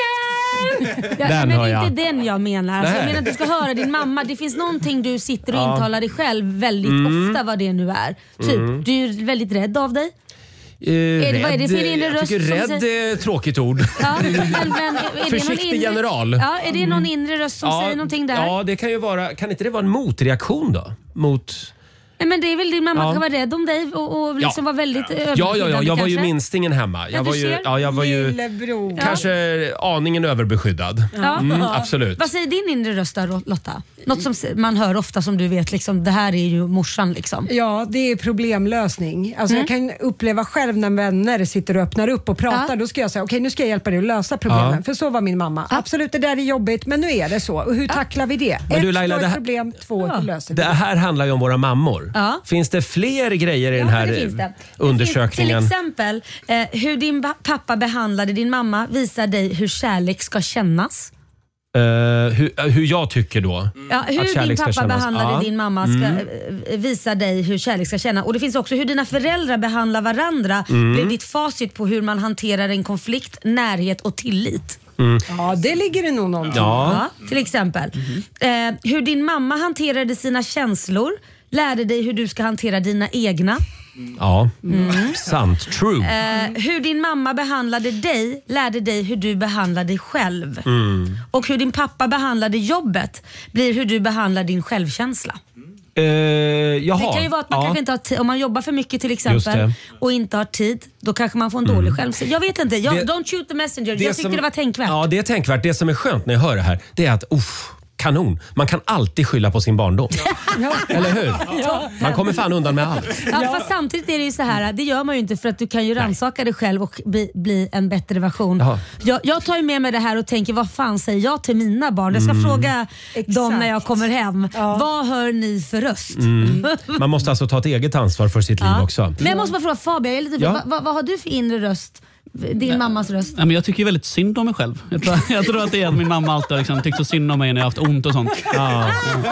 Ja, Den men hör det är jag. inte den jag menar. Alltså, jag Nej. menar att du ska höra din mamma. Det finns någonting du sitter och Ja. intalar dig själv väldigt Mm. ofta, vad det nu är. Typ, Mm. du är väldigt rädd av dig. Eh, det- vad är det för rädd, inre jag röst tycker som rädd säger- är ett tråkigt ord. Ja, men, men, är det Försiktig någon inre, general. Ja, är det någon inre röst som säger någonting där? Ja, det kan ju vara. Kan inte det vara en motreaktion då? Mot... Nej, men det är väl din mamma Ja. kan vara rädd om dig och, och liksom Ja. vara väldigt Ja, ja, ja, överbeskyddande jag var ju kanske. minstingen hemma. Ja, Jag du var ju, ser. ja, jag var ju Lillebror. kanske aningen överbeskyddad. Ja. Mm, absolut. Vad säger din inre röst då, Lotta? Något som man hör ofta som du vet, liksom, det här är ju morsan liksom. Ja, det är problemlösning. Alltså Mm. Jag kan uppleva själv när vänner sitter och öppnar upp och pratar. Ja. Då ska jag säga, okej nu ska jag hjälpa dig att lösa problemen. Ja. För så var min mamma. Absolut, det där är jobbigt, men nu är det så. Och hur tacklar vi det? Men du, ett, Laila, då det ett här- problem, två, Ja. hur löser vi Det det? här handlar ju om våra mammor. Ja. Finns det fler grejer i den här det finns det. eh, Det undersökningen? finns till exempel eh, hur din ba- pappa behandlade din mamma visar dig hur kärlek ska kännas. Eh, hur, hur jag tycker då Ja, att hur din kärlek ska pappa kännas. behandlade Ja. din mamma ska Mm. eh, visa dig hur kärlek ska kännas. Och det finns också hur dina föräldrar behandlar varandra. Mm. Blir ditt facit på hur man hanterar en konflikt, närhet och tillit. Mm. Ja, det ligger det nog någonting. Ja. Ja, till exempel. Eh, hur din mamma hanterade sina känslor lärde dig hur du ska hantera dina egna. Ja, Mm. sant. True. Eh, hur din mamma behandlade dig lärde dig hur du behandlar dig själv. Mm. Och hur din pappa behandlade jobbet blir hur du behandlar din självkänsla. Eh, jaha. Det kan ju vara att man ja. kanske inte har tid, om man jobbar för mycket till Just exempel det. och inte har tid, då kanske man får en dålig självkänsla. Jag vet inte, jag, Det- don't shoot the messenger. Jag tyckte som- det var tänkvärt. Ja, det är tänkvärt. Det som är skönt när jag hör det här, det är att uff, kanon. Man kan alltid skylla på sin barndom. Eller hur? Ja. Man kommer fan undan med allt. Ja, fast samtidigt är det ju så här, det gör man ju inte för att du kan ju rannsaka dig själv och bli, bli en bättre version. Jaha. Jag, jag tar ju med mig det här och tänker, vad fan säger jag till mina barn? Jag ska Mm. fråga dem när jag kommer hem. Vad hör ni för röst? Mm. Man måste alltså ta ett eget ansvar för sitt liv Ja. också. Men jag måste bara fråga Fabian, jag är lite, Ja. vad, vad, vad har du för inre röst? Din mammas röst? Nej, men jag tycker ju väldigt synd om mig själv. Jag tror, jag tror att det är att min mamma alltid har liksom tyckt så synd om mig när jag har haft ont och sånt. Ja.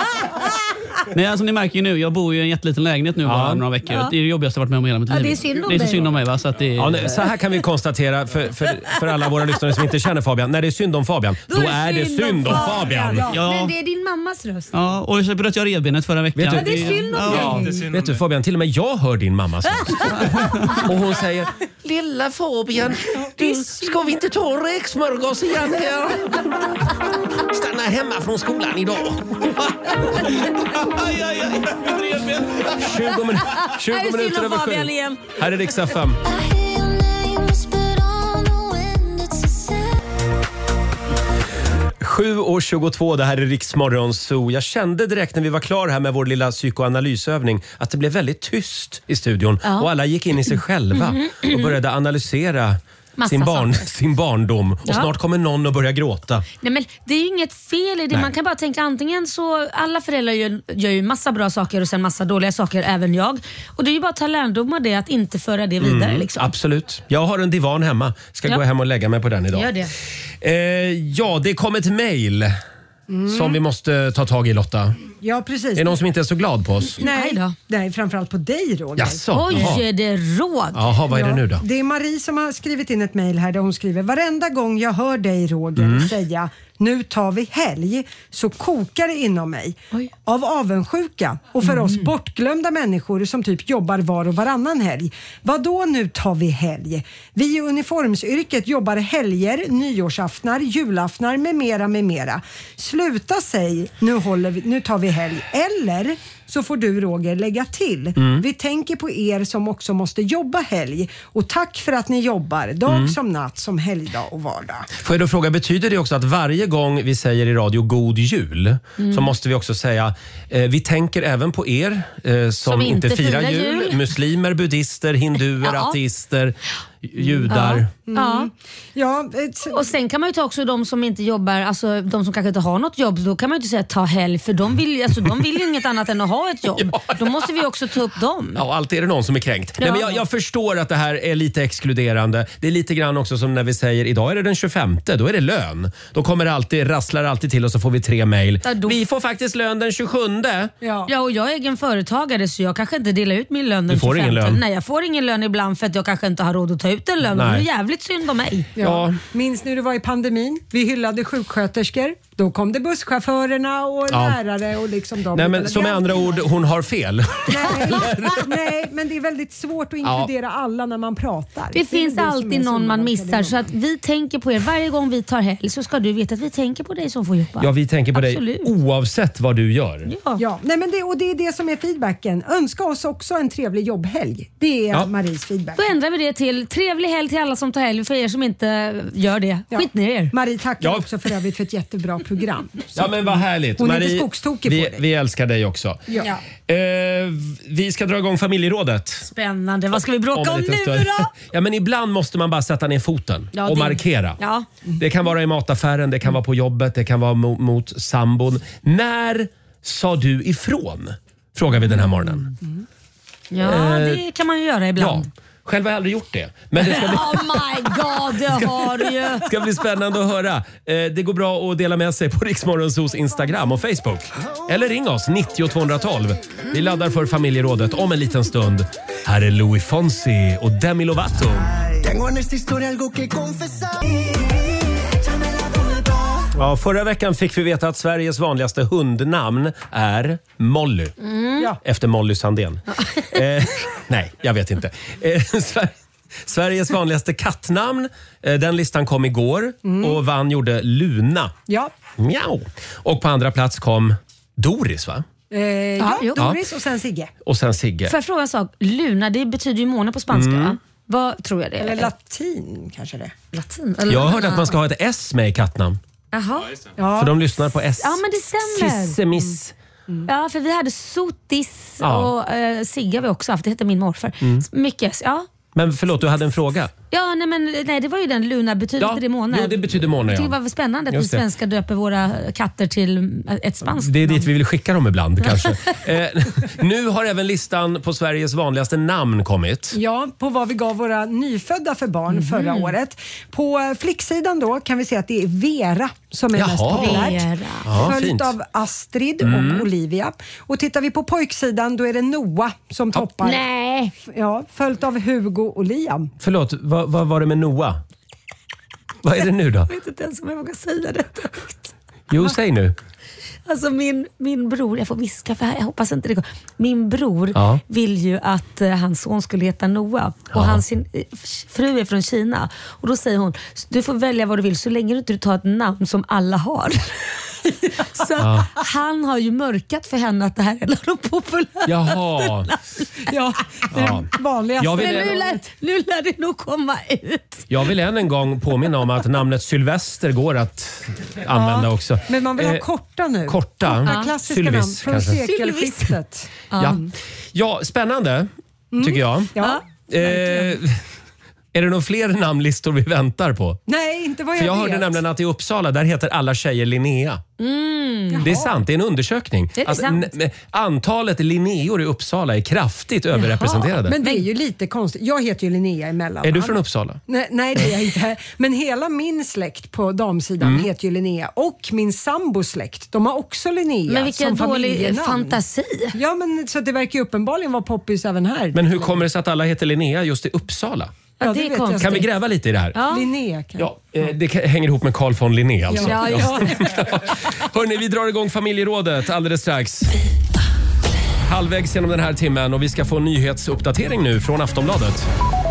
Nej, alltså, ni märker ju nu, jag bor ju i en jätteliten lägenhet nu bara några veckor. Ja. Det är det jobbigaste jag varit med om i hela mitt Ja, liv. det är synd om det är så dig. synd om mig. Va? Så, att det är, Ja, nej, så här kan vi konstatera för, för, för alla våra lyssnare som inte känner Fabian. När det är synd om Fabian, då, är det synd om Fabian. Ja. Men det är din mammas röst. Ja, och så bröt jag revbenet förra veckan. Vet du, Ja, det är synd om Ja, dig. vet du Fabian, till och med jag hör din mammas röst. Och hon säger, lilla Fabian, du, ska vi inte ta räksmörgås igen här? Stanna hemma från skolan idag. tjugo, min- tjugo Här är synd minuter om över Fabian sju. igen. Här är Rix F M. sju och tjugotvå, det här är Rix Morgon Zoo. Jag kände direkt när vi var klar här med vår lilla psykoanalysövning att det blev väldigt tyst i studion. Ja. Och alla gick in i sig själva och började analysera sin, barn, sin barndom. Och ja. snart kommer någon att börja gråta. Nej, men det är ju inget fel i det. Nej. Man kan bara tänka antingen så, alla föräldrar gör, gör ju massa bra saker och sen massa dåliga saker, även jag. Och det är ju bara att ta lärdom av det, att inte föra det vidare. Mm, liksom. Absolut. Jag har en divan hemma. Ska ja. gå hem och lägga mig på den idag. Gör det. Eh, ja, det kom ett mejl mm. som vi måste ta tag i, Lotta. Ja, precis. Är det någon som inte är så glad på oss? Nej, då. Det är framförallt på dig, Roger. Jaså, Oj, jaha. Är det råd? Jaha, vad är det nu då? Det är Marie som har skrivit in ett mejl här där hon skriver: varenda gång jag hör dig, Roger, mm. säga nu tar vi helg, så kokar det inom mig. Oj. Av avundsjuka och för mm. oss bortglömda människor som typ jobbar var och varannan helg. Vad då nu tar vi helg? Vi i uniformsyrket jobbar helger, nyårsaftnar, julaftnar med mera med mera. Sluta säg, nu, håller vi, nu tar vi helg. Eller så får du, Roger, lägga till. Mm. Vi tänker på er som också måste jobba helg. Och tack för att ni jobbar dag mm. som natt, som helgdag och vardag. Får jag då fråga, betyder det också att varje gång vi säger i radio god jul mm. så måste vi också säga eh, vi tänker även på er eh, som, som inte, inte firar jul. jul. Muslimer, buddhister, hinduer, ja. ateister, judar. Ja. Mm. Ja. Och sen kan man ju ta också de som inte jobbar, alltså de som kanske inte har något jobb, då kan man ju inte säga ta helg, för de vill, alltså, de vill ju inget annat än att ha ett jobb. Ja. Då måste vi också ta upp dem. Ja, alltid är det någon som är kränkt. Ja. Nej, men jag, jag förstår att det här är lite exkluderande. Det är lite grann också som när vi säger idag är det den tjugofemte, då är det lön. Då kommer det alltid, rasslar alltid till och så får vi tre mejl. Ja, då... Vi får faktiskt lön den tjugosjunde. Ja. ja, och jag är egen företagare så jag kanske inte delar ut min lön den du får tjugofemte. Ingen lön. Nej, jag får ingen lön ibland för att jag kanske inte har råd att ta ut en lön. Nej. Det är jävligt synd om mig. Ja. Ja. Minns när du var i pandemin? Vi hyllade sjuksköterskor. Då kom det busschaufförerna och ja. lärare och liksom de. Nej, men som med andra ord, hon har fel. Nej, nej, men det är väldigt svårt att inkludera ja. alla när man pratar. Det, det finns det alltid någon man missar, så att vi tänker på er. Varje gång vi tar helg så ska du veta att vi tänker på dig som får jobba. Ja, vi tänker på Absolut. dig oavsett vad du gör. Ja, ja. Nej, men det, och det är det som är feedbacken. Önska oss också en trevlig jobbhelg. Det är ja. Maries feedback. Då ändrar vi det till trevlig helg till alla som tar helg, för er som inte gör det. Ja. Skit ner er. Marie, tackar ja. också för övrigt för ett jättebra program. Så. Ja, men vad härligt. Hon är Marie, inte skogstokig vi, på dig. Vi älskar dig också. Ja. Eh, vi ska dra igång familjerådet. Spännande. Vad ska vi bråka om, om nu då? Ja, men ibland måste man bara sätta ner foten ja, och det. markera. Ja. Det kan vara i mataffären, det kan vara på jobbet, det kan vara mot, mot sambon. När sa du ifrån? Frågar vi den här morgonen. Mm. Ja, eh, det kan man ju göra ibland. Ja. Själv har jag aldrig gjort det. Men det ska bli... Oh my god, det har du ju. Det ska bli spännande att höra. Eh, det går bra att dela med sig på Rix Morgon Zoos Instagram och Facebook. Eller ring oss, nittio tvåhundratolv. Vi laddar för familjerådet om en liten stund. Här är Louis Fonsi och Demi Lovato. Ja, förra veckan fick vi veta att Sveriges vanligaste hundnamn är Molly. Mm. Ja. Efter Molly Sandén. Ja. Eh, nej, jag vet inte. Eh, Sver- Sveriges vanligaste kattnamn, eh, den listan kom igår mm. och vann gjorde Luna. Ja. Miau. Och på andra plats kom Doris, va? Eh, ja, ja, Doris och sen Sigge. Och sen Sigge. Får jag fråga en sak? Luna, det betyder ju måne på spanska, mm. va? Vad tror jag det är? Eller latin kanske det. Latin? Eller jag har hört att man ska ha ett S med i kattnamn. Jaha. Ja. För de lyssnar på S. Ja, men det stämmer. Kissemiss. Mm. Ja, för vi hade Sotis ja. och uh, Sigge har vi också haft. Det hette min morfar. Mm. Mycket, ja. Men förlåt, du hade en fråga. Ja, nej, men nej, det var ju den Luna. Betyder ja, inte det måne? Jo, det betyder måne, ja. Det var spännande att vi svenskar döper våra katter till ett spanskt. Det är dit vi vill skicka dem ibland, kanske. eh, nu har även listan på Sveriges vanligaste namn kommit. Ja, på vad vi gav våra nyfödda för barn mm. förra året. På flicksidan då kan vi se att det är Vera som är Jaha. mest populärt. Ja, följt fint. av Astrid mm. och Olivia. Och tittar vi på pojksidan då är det Noah som ja. toppar. Nej! Ja, följt av Hugo och Liam. Förlåt, vad, vad var det med Noah? Vad är det nu då? Jag vet inte ens om jag vågar säga det högt. Jo, säg nu. Alltså min, min bror, jag får viska för jag hoppas inte det går. Min bror ja. vill ju att uh, hans son skulle heta Noah. Och ja. hans uh, fru är från Kina. Och då säger hon, du får välja vad du vill så länge du inte tar ett namn som alla har. Så Ja. han har ju mörkat för henne att det här är en av de populäraste. Jaha. Ja, det är Ja. det vanligaste. Jag vill- Men nu lär, nu lär det nog komma ut. Jag vill än en gång påminna om att namnet Sylvester går att använda Ja, också. Men man vill ha Eh, korta nu. korta. Korta klassiska Sylvis, namn från kanske. sekelskiftet. Ja. Ja, spännande tycker jag. Ja. Eh, är det några fler namnlistor vi väntar på? Nej, inte vad jag För jag vet. hörde nämligen att i Uppsala där heter alla tjejer Linnea. Mm. Det är sant, det är en undersökning. Det är sant. n- antalet Linneor i Uppsala är kraftigt överrepresenterade. Men det är ju lite konstigt. Jag heter ju Linnea emellan. Är du från Uppsala? Nej, nej, det är jag inte. Men hela min släkt på damsidan Mm. heter ju Linnea. Och min sambos släkt, de har också Linnea Men vilken som dålig familjenamn. fantasi. Ja, men så det verkar ju uppenbarligen vara poppis även här. Men hur kommer det sig att alla heter Linnea just i Uppsala? Ja, det är vet jag konstigt. inte. Kan vi gräva lite i det här? Ja. Linnea kan. Ja, eh, det ka- hänger ihop med Carl von Linné alltså. Ja, just det. Hörrni, vi drar igång familjerådet alldeles strax. Halvvägs genom den här timmen och vi ska få en nyhetsuppdatering nu från Aftonbladet.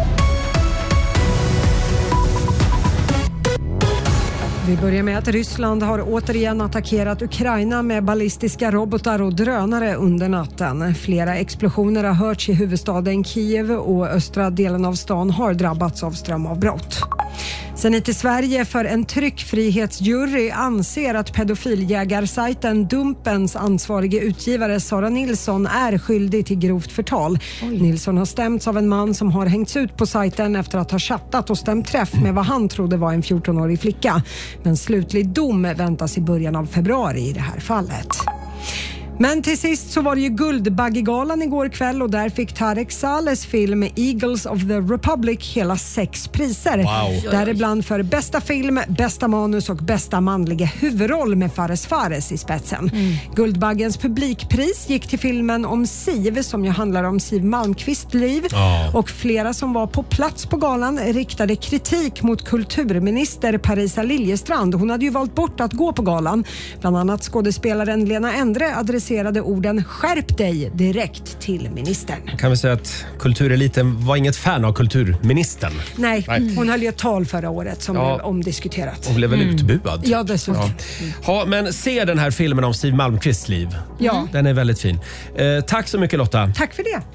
Vi börjar med att Ryssland har återigen attackerat Ukraina med ballistiska robotar och drönare under natten. Flera explosioner har hörts i huvudstaden Kiev och östra delen av stan har drabbats av strömavbrott. Sen hit till Sverige för en tryckfrihetsjury anser att pedofiljägarsajten Dumpens ansvarige utgivare Sara Nilsson är skyldig till grovt förtal. Nilsson har stämts av en man som har hängts ut på sajten efter att ha chattat och stämt träff med vad han trodde var en fjortonårig flicka. Men slutlig dom väntas i början av februari i det här fallet. Men till sist så var det ju Guldbaggegalan igår kväll och där fick Tarek Salehs film Eagles of the Republic hela sex priser. Wow. Däribland för bästa film, bästa manus och bästa manliga huvudroll med Fares Fares i spetsen. Mm. Guldbaggens publikpris gick till filmen om Siv som ju handlar om Siv Malmkvists liv. Ja. Och flera som var på plats på galan riktade kritik mot kulturminister Parisa Liljestrand. Hon hade ju valt bort att gå på galan. Bland annat skådespelaren Lena Endre adresserade orden "skärp dig" direkt till ministern. Kan vi säga att kultureliten var inget fan av kulturministern? Nej, Nej. hon höll ju ett tal förra året som Ja. blev omdiskuterat. Och blev väl utbuad? Ja, dessutom. Ja. Ja, men se den här filmen om Siv Malmkvists liv. Ja. Den är väldigt fin. Eh, tack så mycket Lotta. Tack för det.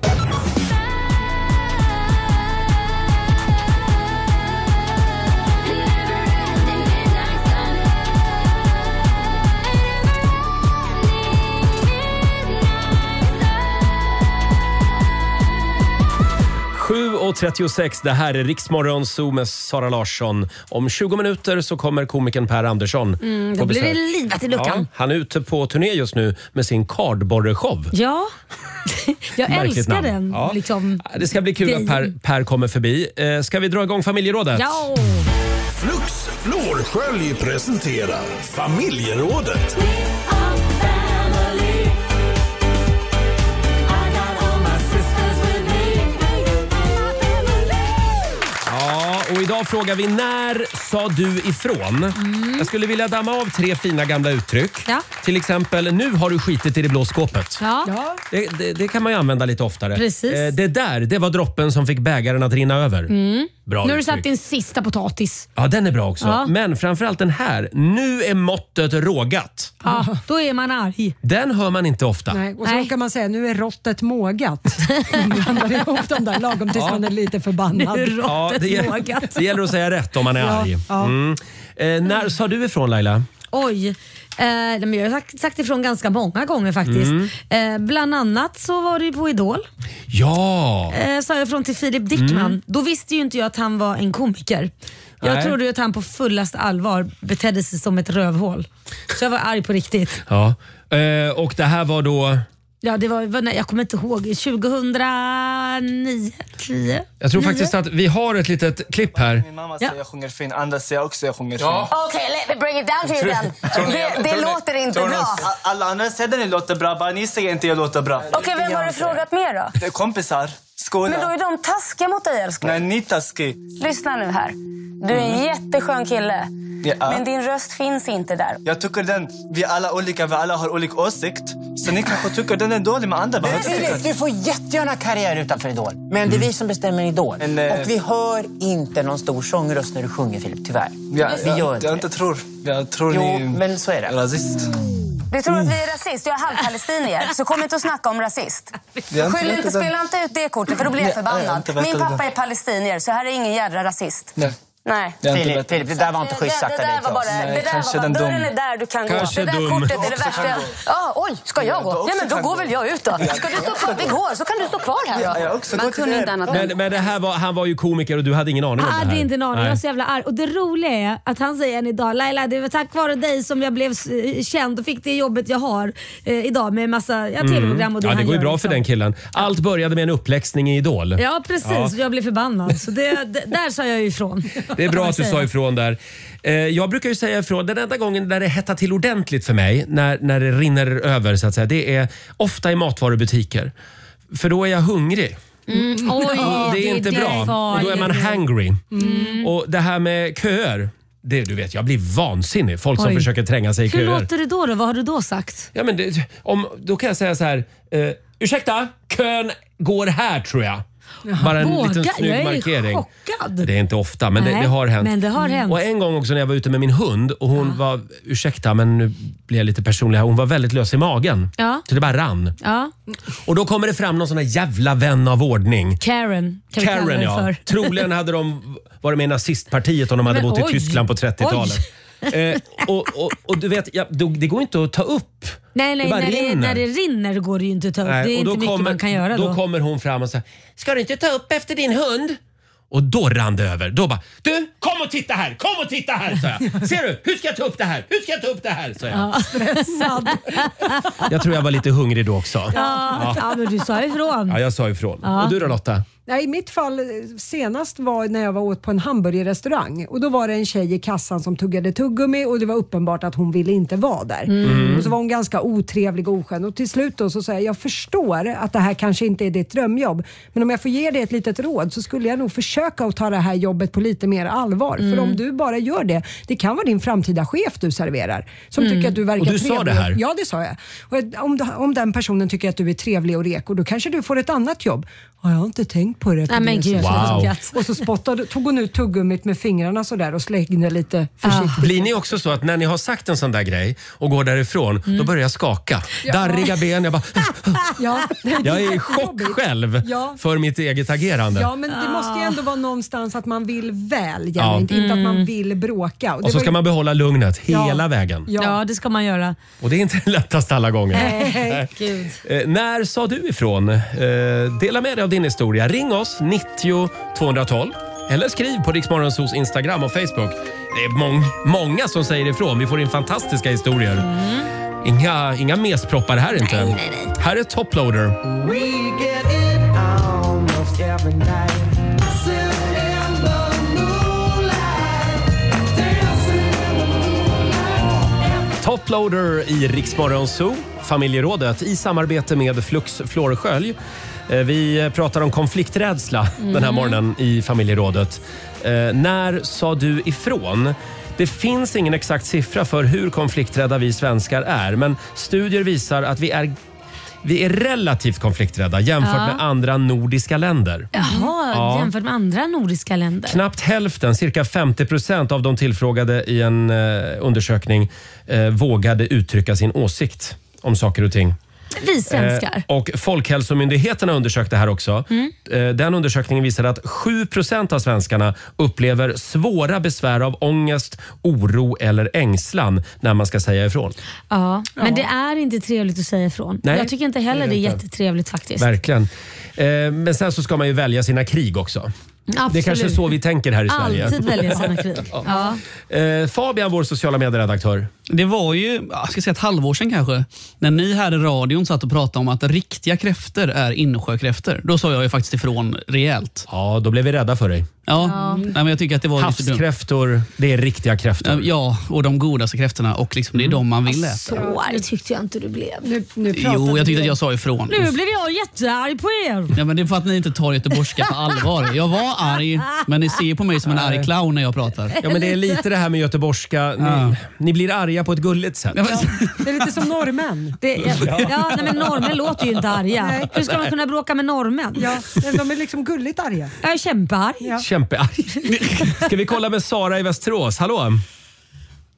sju och trettiosex, det här är Riksmorgon Zoo med Sara Larsson. Om tjugo minuter så kommer komikern Per Andersson Mm, på då blir det besök. livat i luckan. Ja, han är ute på turné just nu med sin kardborreshow. Ja, jag Märkligt älskar namn. den. Ja. Liksom. Det ska bli kul Det- att Per, per kommer förbi. Eh, ska vi dra igång familjerådet? Ja. Flux Florskölj presenterar Familjerådet. Ja, och idag frågar vi när sa du ifrån? Jag skulle vilja damma av tre fina gamla uttryck. Ja. Till exempel, nu har du skitit i det blå skåpet. Ja. Ja. Det, det, det kan man ju använda lite oftare. Precis. Eh, det där, det var droppen som fick bägaren att rinna över. Bra Nu har du uttryck. satt din sista potatis. Ja, den är bra också. Ja. Men framförallt den här. Nu är måttet rågat. Ja, då är man arg. Den hör man inte ofta. Nej, och så Nej. kan man säga nu är råttet mågat. Man blandar ihop dem där lagom tills Ja. man är lite förbannad. Nu är råttet Ja, det, gäller, mågat. det gäller att säga rätt om man är Ja, arg. ja. Mm. Eh, när sa du ifrån Laila? Oj. Eh, nej, men jag har sagt, sagt ifrån ganska många gånger faktiskt. Mm. Eh, bland annat så var det ju på Idol. Ja! Eh, sa jag ifrån till Filip Dickman. Då visste ju inte jag att han var en komiker. Jag Nej. trodde ju att han på fullast allvar betedde sig som ett rövhål. Så jag var arg på riktigt. Ja. Eh, och det här var då... Ja, det var, var- nej, jag kommer inte ihåg. tjugohundranio, tio Jag tror faktiskt att vi har ett litet klipp här. Min mamma Ja. säger jag sjunger fin, andra säger också jag sjunger fin. Okej, let me bring it down to you then. Tror ni- Det, det tror ni- låter inte tror ni- bra. Alla andra säger att ni låter bra, bara ni säger inte jag låter bra. Okej, vem har du frågat mer då? Det är kompisar, skola. Men då är de taskiga mot dig, älskling. Nej, ni är taskig. Lyssna nu här. Du är en jätteskön kille. Ja. Men din röst finns inte där. Jag tycker den, vi är alla olika, vi alla har olika åsikt. Så ni kanske tycker den är dålig, men andra bara Men inte Filip, tycker. du får jättegärna karriär utanför Idol. Men det är vi som bestämmer Idol. Men, eh, Och vi hör inte någon stor sångröst när du sjunger, Filip, tyvärr. Ja, vi jag, gör jag, inte inte tror. Jag tror Jo, ni men så är det. rasist. Du tror att vi är rasist? Jag är halvpalestinier, så kom inte att snacka om rasist. Skyll inte, spela inte ut det kortet, för då blir jag förbannad. Min pappa är palestinier, så här är ingen jävla rasist. Nej. Nej. Filip, Filip, det där var inte schysst sagt. Det där var bara, Nej, det där var bara, dörren är där du kan kanske gå. Det där dum. kortet är det värsta. Jag... Ja, oj, ska jag gå? Ja, men då går väl jag ut då. Ska du stå kvar? Vi går, så kan du stå kvar här. Ja, jag också Man kunde inte annat. Men, men det här var, han var ju komiker och du hade ingen aning om det här. Jag hade inte en aning, Nej. jag var så jävla arg. Och det roliga är att han säger än idag, Laila, det var tack vare dig som jag blev eh, känd och fick det jobbet jag har eh, idag med massa ja, tv-program och det Ja, det han går ju gör, bra liksom. för den killen. Allt började med en uppläxning i Idol. Ja, precis. Ja. Jag blev förbannad. Så det, det, där sa jag ju ifrån. Det är bra att du sa ifrån där. Eh, jag brukar ju säga ifrån, den enda gången där det hettar till ordentligt för mig, när, när det rinner över så att säga, det är ofta i matvarubutiker. För då är jag hungrig. Mm. Oj, det är inte det bra. är Och då är man hangry. Mm. Och det här med köer, det, du vet, jag blir vansinnig. Folk som Oj. försöker tränga sig i Hur köer. låter det då, då? Vad har du då sagt? Ja, men det, om, då kan jag säga så här. Eh, ursäkta, kön går här tror jag. Bara en Våga, liten snygg jag är markering. chockad. Det är inte ofta, men Nej, det, det har hänt. men det har hänt. Och en gång också när jag var ute med min hund och hon var, ursäkta men nu blir jag lite personlig här, hon var väldigt lös i magen. Ja. Så det bara rann. Ja. Och då kommer det fram någon sån här jävla vän av ordning. Karen kan vi kalla Karen det ja. för. Troligen hade de varit med i nazistpartiet om de hade Men bott i oj. Tyskland på trettiotalet. Eh, och, och, och du vet, ja, då, det går inte att ta upp. Nej, nej, det bara när, det, rinner. när det rinner går det ju inte att ta upp. Nej, Det är och då inte mycket kommer, man kan göra då. Då kommer hon fram och säger, ska du inte ta upp efter din hund? Och då rann det över. Då bara, du kom och titta här, kom och titta här, sa jag. Ser du, hur ska jag ta upp det här? Hur ska jag ta upp det här? Sa jag. Ja, stressad. Jag tror jag var lite hungrig då också. Ja, ja. ja men du sa ifrån. Ja, jag sa ifrån. Ja. Och du då Lotta? Nej, i mitt fall senast var när jag var åt på en hamburgerrestaurang och då var det en tjej i kassan som tuggade tuggummi och det var uppenbart att hon ville inte vara där. Mm. Och så var hon ganska otrevlig och oskön och till slut då så säger jag, jag förstår att det här kanske inte är ditt drömjobb, men om jag får ge dig ett litet råd så skulle jag nog försöka att ta det här jobbet på lite mer allvar. Mm. För om du bara gör det, det kan vara din framtida chef du serverar som Mm. tycker att du verkar Och du trevlig. sa det här? Ja, det sa jag. Och om, om den personen tycker att du är trevlig och reko, då kanske du får ett annat jobb. Ja, jag har inte tänkt på det. Nej, men gud, wow. Och så spottade, tog hon ut tuggummit med fingrarna sådär och slängde lite försiktigt. Blir ni också så att när ni har sagt en sån där grej och går därifrån, Mm. då börjar jag skaka. Ja. Darriga ben, jag bara... Ja, Jag är i chock själv Ja. för mitt eget agerande. Ja, men det måste ju ändå vara någonstans att man vill väl, Ja. inte, inte att Mm. man vill bråka. det Och så var ska ju- man behålla lugnet hela Ja. vägen. Ja. Ja, det ska man göra. Och det är inte lättast alla gånger. Nej, gud. Eh, när sa du ifrån? Eh, dela med dig av din historia. Ring oss, nittio tvåhundratolv. Eller skriv på Riksmorgonsos Instagram och Facebook. Det är mång, många som säger ifrån. Vi får in fantastiska historier. Mm. Inga, inga mesproppar här inte. Nej, nej, nej. Här är Toploader. We get it almost every night. Sitting in the moonlight, dancing in the moonlight. Toploader i Riksmorgonso, familjerådet i samarbete med Flux Flårskölj. Eh, Vi pratar om konflikträdsla den här Mm. morgonen i familjerådet. Eh, när sa du ifrån? Det finns ingen exakt siffra för hur konflikträdda vi svenskar är, men studier visar att vi är, vi är relativt konflikträdda jämfört Ja. med andra nordiska länder. Jaha, Ja. jämfört med andra nordiska länder. Knappt hälften, cirka femtio procent av de tillfrågade i en eh, undersökning eh, vågade uttrycka sin åsikt om saker och ting. Vi svenskar. Eh, och Folkhälsomyndigheten har undersökt det här också. Mm. Eh, den undersökningen visar att sju procent av svenskarna upplever svåra besvär av ångest, oro eller ängslan när man ska säga ifrån. Ja, men det är inte trevligt att säga ifrån. Nej, jag tycker inte heller det är det är det inte. jättetrevligt faktiskt. Verkligen. Eh, men sen så ska man ju välja sina krig också. Absolut. Det är kanske så vi tänker här i Sverige. Alltid välja sina krig. Ja. Eh, Fabian, vår sociala medieredaktör. Det var ju, jag ska säga ett halvår sedan kanske, när ni här i radion satt och pratade om att riktiga kräfter är insjökräfter. Då sa jag ju faktiskt ifrån rejält. Ja, då blev vi rädda för dig. Ja, ja. Nej, men jag tycker att det var lite dumt. Havskräftor, det är riktiga kräftor. Ja, och de godaste kräftorna och liksom det är de man vill äta. Så arg tyckte jag inte du blev. Nu, nu Jo, jag tyckte att jag sa ifrån. Nu blev jag jättearg på er. Ja, men det är för att ni inte tar göteborgska på allvar. Jag var arg, men ni ser på mig som en arg clown när jag pratar. Ja, men det är lite det här med göteborgska. Ni, Ja. ni blir arga på ett gulligt sätt. Ja, det är lite som norrmän. Det, ja, ja nej, men norrmän låter ju inte arga. Nej. Hur ska man kunna bråka med norrmän? Ja, de är liksom gulligt arga. Jag är kämpearg. Ja. Kämpearg. Ska vi kolla med Sara i Västerås? Hallå?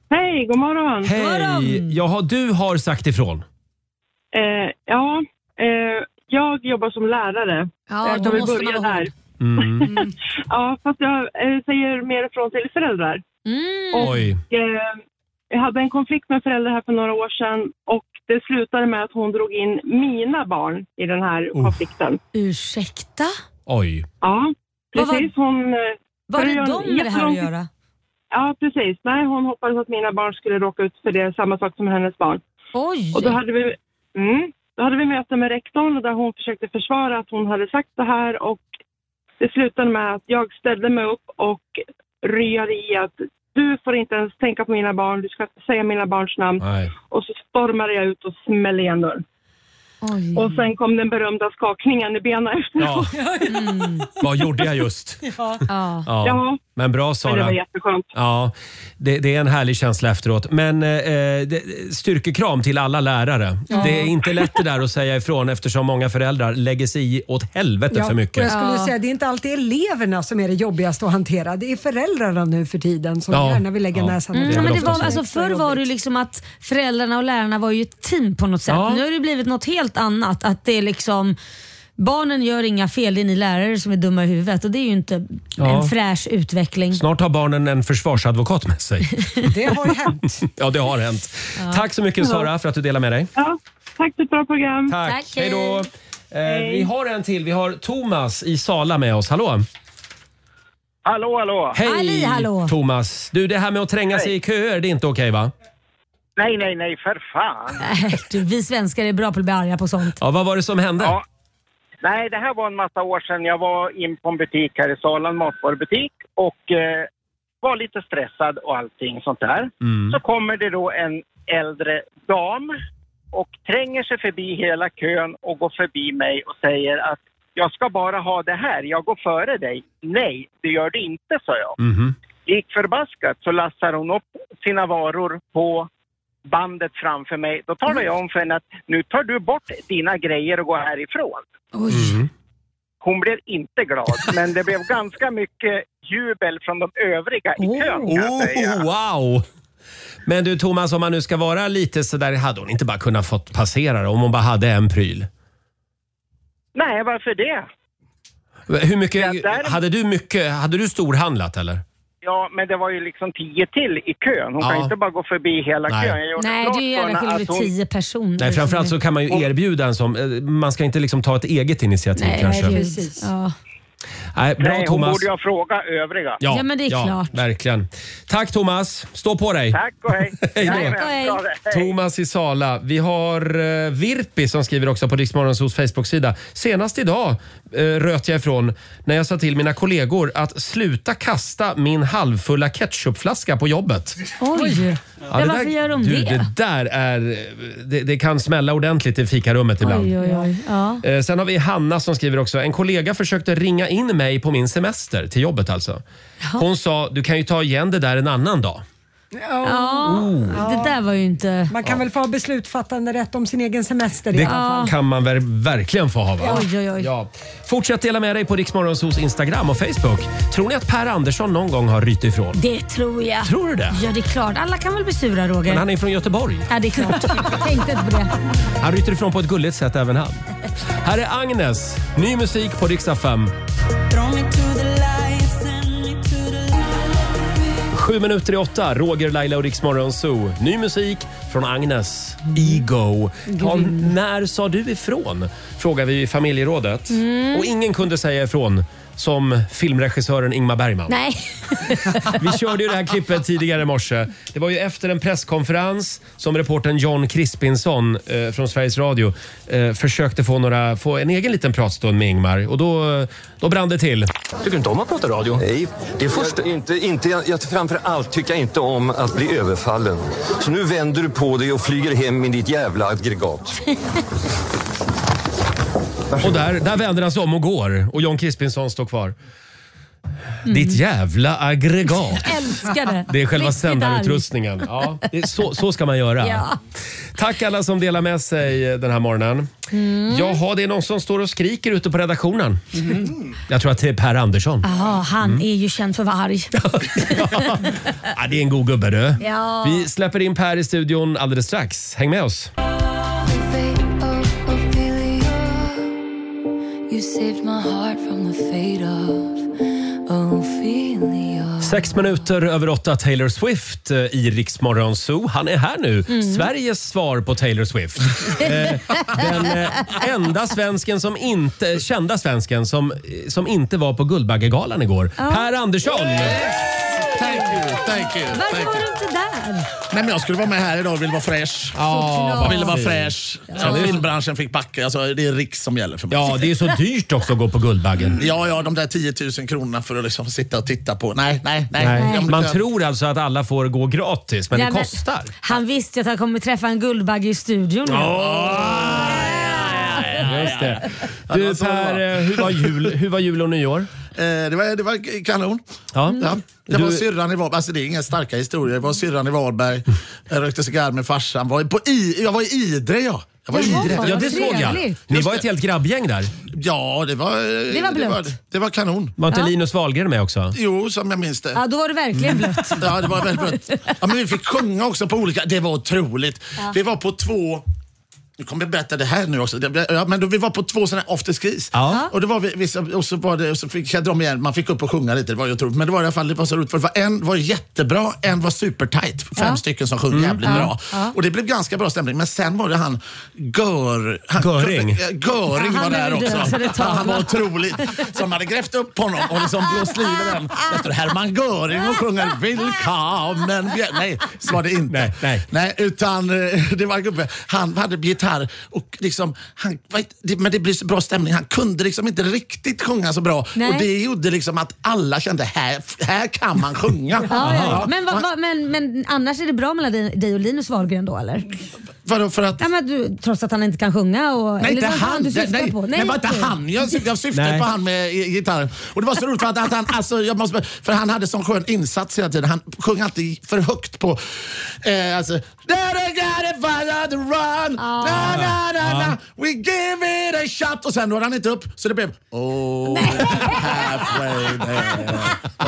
Hej, god morgon. Hej! God morgon. Jaha, du har sagt ifrån. Eh, ja, eh, jag jobbar som lärare. Ja, jag då vill måste börja man vara där. Mm. Mm. Ja, fast jag eh, säger mer ifrån till föräldrar. Mm. Och, Oj. eh, jag hade en konflikt med föräldrar här för några år sedan och det slutade med att hon drog in mina barn i den här Uff. konflikten. Ursäkta? Oj. Ja, precis. Hon, eh, Vad för är jag- de med det här att göra? Ja, precis. Nej, hon hoppades att mina barn skulle råka ut för det, samma sak som hennes barn. Oj! Och då hade vi, mm, då hade vi möte med rektorn där hon försökte försvara att hon hade sagt det här och det slutade med att jag ställde mig upp och ryade i att du får inte ens tänka på mina barn, du ska inte säga mina barns namn. Nej. Och så stormade jag ut och smällde igen dörren. Oj. Och sen kom den berömda skakningen i benen efteråt. Ja. Mm. Vad gjorde jag just? Ja. Ja. Ja. Men bra, Men Sara. det var jätteskönt. Ja, det, det är en härlig känsla efteråt. Men eh, det, styrkekram till alla lärare. Ja. Det är inte lätt det där att säga ifrån eftersom många föräldrar lägger sig i åt helvete Ja, för och mycket. jag skulle Ja. säga det är inte alltid eleverna som är det jobbigaste att hantera. Det är föräldrarna nu för tiden som Ja. gärna vill lägga Ja. näsan Mm, Det är men väl det var, ofta så. alltså, förr var det liksom att föräldrarna och lärarna var ju ett team på något sätt. Ja. Nu har det blivit något helt annat. Att det är liksom, barnen gör inga fel, det är ni lärare som är dumma i huvudet och det är ju inte Ja. en fräsch utveckling. Snart har barnen en försvarsadvokat med sig. Det har ju hänt. Ja, det har hänt. Ja. Tack så mycket Sara för att du delar med dig. Ja, tack för ett bra program. Tack. Tack, Hej då. Eh, vi har en till. Vi har Thomas i Sala med oss. Hallå. Hallå, hallå. Hej Halli, hallå. Thomas. Du, det här med att tränga sig i köer, det är inte okej va? Nej, nej, nej, för fan. Nej, du, vi svenskar är bra på att bli arga på sånt. Ja, vad var det som hände? Ja. Nej, det här var en massa år sedan. Jag var in på en butik här i Sala, en matvarubutik, och eh, var lite stressad och allting sånt där. Mm. Så kommer det då en äldre dam och tränger sig förbi hela kön och går förbi mig och säger att jag ska bara ha det här, jag går före dig. Nej, det gör det inte, sa jag. Mhm. Gick förbaskat så lassar hon upp sina varor på bandet framför mig. Då talar jag om för henne att nu tar du bort dina grejer och går härifrån. Mm. Hon blev inte glad, men det blev ganska mycket jubel från de övriga i kön, kan jag säga. Oh, wow! Men du Thomas, om man nu ska vara lite så där, hade hon inte bara kunnat fått passera då, om hon bara hade en pryl? Nej, varför det? Hur mycket, Ja, där- hade du mycket, hade du storhandlat eller? Ja, men det var ju liksom tio till i kön. Hon Ja. kan inte bara gå förbi hela Nej. kön. Jag gjorde Nej, klart det är ju för jävla henne skillnad att hon- tio personer. Nej, framförallt så kan man ju erbjuda en som, eh, man ska inte liksom ta ett eget initiativ Nej, kanske. precis. Ja. Nej, bra Nej, hon Thomas. borde ju fråga övriga. Ja, men det är klart. Verkligen. Tack Thomas, stå på dig. Tack och hej. Hej då. Jajamän, Tack och hej. bra det. Hej. Thomas i Sala. Vi har eh, Virpi som skriver också på Riksmorgonsos Facebook-sida. Senast idag eh, röt jag ifrån när jag sa till mina kollegor att sluta kasta min halvfulla ketchupflaska på jobbet. Oj, ja, det varför där, gör de du, det? det där är... Det, det kan smälla ordentligt i fikarummet ibland. Oj, oj, oj. Ja. Eh, Sen har vi Hanna som skriver också. En kollega försökte ringa in mig på min semester till jobbet alltså. Hon sa, du kan ju ta igen det där en annan dag. Ja, det där var ju inte... Man kan väl få ha beslutsfattande rätt om sin egen semester i Det alla fall. kan man väl verkligen få ha va? Oj, oj, oj. Ja. Fortsätt dela med dig på Riksmorgonsos Instagram och Facebook. Tror ni att Per Andersson någon gång har rytt ifrån? Det tror jag. Tror du det? Ja, det är klart. Alla kan väl bli sura, Roger? Men han är från Göteborg. Ja, det är klart. Jag tänkte inte på det. Han ryter ifrån på ett gulligt sätt även han. Här är Agnes. Ny musik på Rix F M. Sju minuter i åtta, Roger, Laila och Riksmorgon Zoo. Ny musik från Agnes, Ego. Ja, när sa du ifrån? Frågar vi i familjerådet. Mm. Och ingen kunde säga ifrån som filmregissören Ingmar Bergman. Nej. Vi körde ju det här klippet tidigare i morse. Det var ju efter en presskonferens som reportern John Crispinson eh, från Sveriges Radio eh, försökte få, några, få en egen liten pratstund med Ingmar. Och då, då brann det till. Tycker du inte om att prata radio? Nej, det är först inte, inte, jag, jag, framför allt tycker jag inte om att bli överfallen. Så nu vänder du på dig och flyger hem i ditt jävla aggregat. Och där, där vänder han sig om och går. Och John Crispinson står kvar. Ditt jävla aggregat. Älskar det. Det är själva Riktigt sändarutrustningen. Ja, det är så, så ska man göra. Ja. Tack alla som delar med sig den här morgonen. Mm. Jaha, det är någon som står och skriker ute på redaktionen. Mm. Jag tror att det är Per Andersson. Ja, han Mm. är ju känd för att vara arg. Ja, det är en god gubbe du. Ja. Vi släpper in Per i studion alldeles strax. Häng med oss. You saved my heart from the fate of Ophelia. Sex minuter över åtta, Taylor Swift eh, i Rix Morgon Zoo. Han är här nu. Mm. Sveriges svar på Taylor Swift. eh, den eh, enda svensken som inte, kända svensken som, som inte var på Guldbaggegalan igår. Ja. Per Andersson! Thank you, thank you. Varför thank var you. du inte där? Nej, men jag skulle vara med här idag och ville vara fresh. Ja, jag ville vara fresh. Ja. Så filmbranschen fick backa. Alltså, det är Riks som gäller för mig. Ja, det är så dyrt också att gå på Guldbaggen. Ja, ja, de där tio tusen kronorna för att liksom sitta och titta på. Nej, nej, nej. Nej. Jag- Man tror alltså att alla får gå gratis, men Ja, det men- kostar. Han visste ju att han kommer träffa en Guldbagge i studion. Just det. Du Per, eh, hur var jul, hur var jul och nyår? Eh, det, var, det var kanon. Ja. Ja. Det var Du- syrran i Varberg. Alltså det är inga starka historier. Det var syrran i Varberg. Jag rökte cigarr med farsan. Var på I, jag var i Idre, ja. Jag var i Jaha, Idre. Ja, det såg jag. trevligt. Ni Just var det. ett helt grabbgäng där. Ja, det var... Det var blött. Det var, det var kanon. Var inte Ja. Linus Wahlgren med också? Jo, som jag minns det. Ja, då var det verkligen blött. Ja, det var väldigt blött. Ja, men vi fick sjunga också på olika... Det var otroligt. Ja. Vi var på två... Nu kommer jag berätta det här nu också. Det- Ja, men då, vi var på två sådana afterskis. Ja. Och, det var vi, vissa, och så var det, och så fick jag dem igen. Man fick upp och sjunga lite. Det var ju otroligt. Men det var i alla fall det var så roligt. För det var en var jättebra, en var supertight. Fem Ja. stycken som sjöng jävligt Ja. bra. Ja. Och det blev ganska bra stämning. Men sen var det han Gör... Han, Göring. Ja, Göring Ja, han var är där väl död, också. så det tar Ja, han var va? otrolig. Så man hade grävt upp honom och liksom blåst liv i den. Efter Hermann Göring och sjunger Willkommen. Nej, så var det inte. Nej, nej. Nej, utan eh, det var en gubbe. Han hade gitarr och liksom, han, det, men det blev så bra stämning. Han kunde liksom inte riktigt sjunga så bra. Nej. Och det gjorde liksom att alla kände, här, här kan man sjunga. Ja, ja. Ja. Men, va, va, men, men annars är det bra mellan dig, dig och Linus Wahlgren då eller? Vadå för att... Ja, men du, trots att han inte kan sjunga? Och, Nej, eller inte vad var han. du Nej, syftar nej, på? nej, det var inte okej. han. Jag, jag syftade Nej. på han med i- gitarren. Och det var så roligt för att, att han, alltså, jag måste, för han hade sån skön insats hela tiden. Han sjöng alltid för högt på, eh, alltså, the run, na, na, na, na, we give it a shot. Och sen då hade han inte upp, så det blev, oh, halfway there.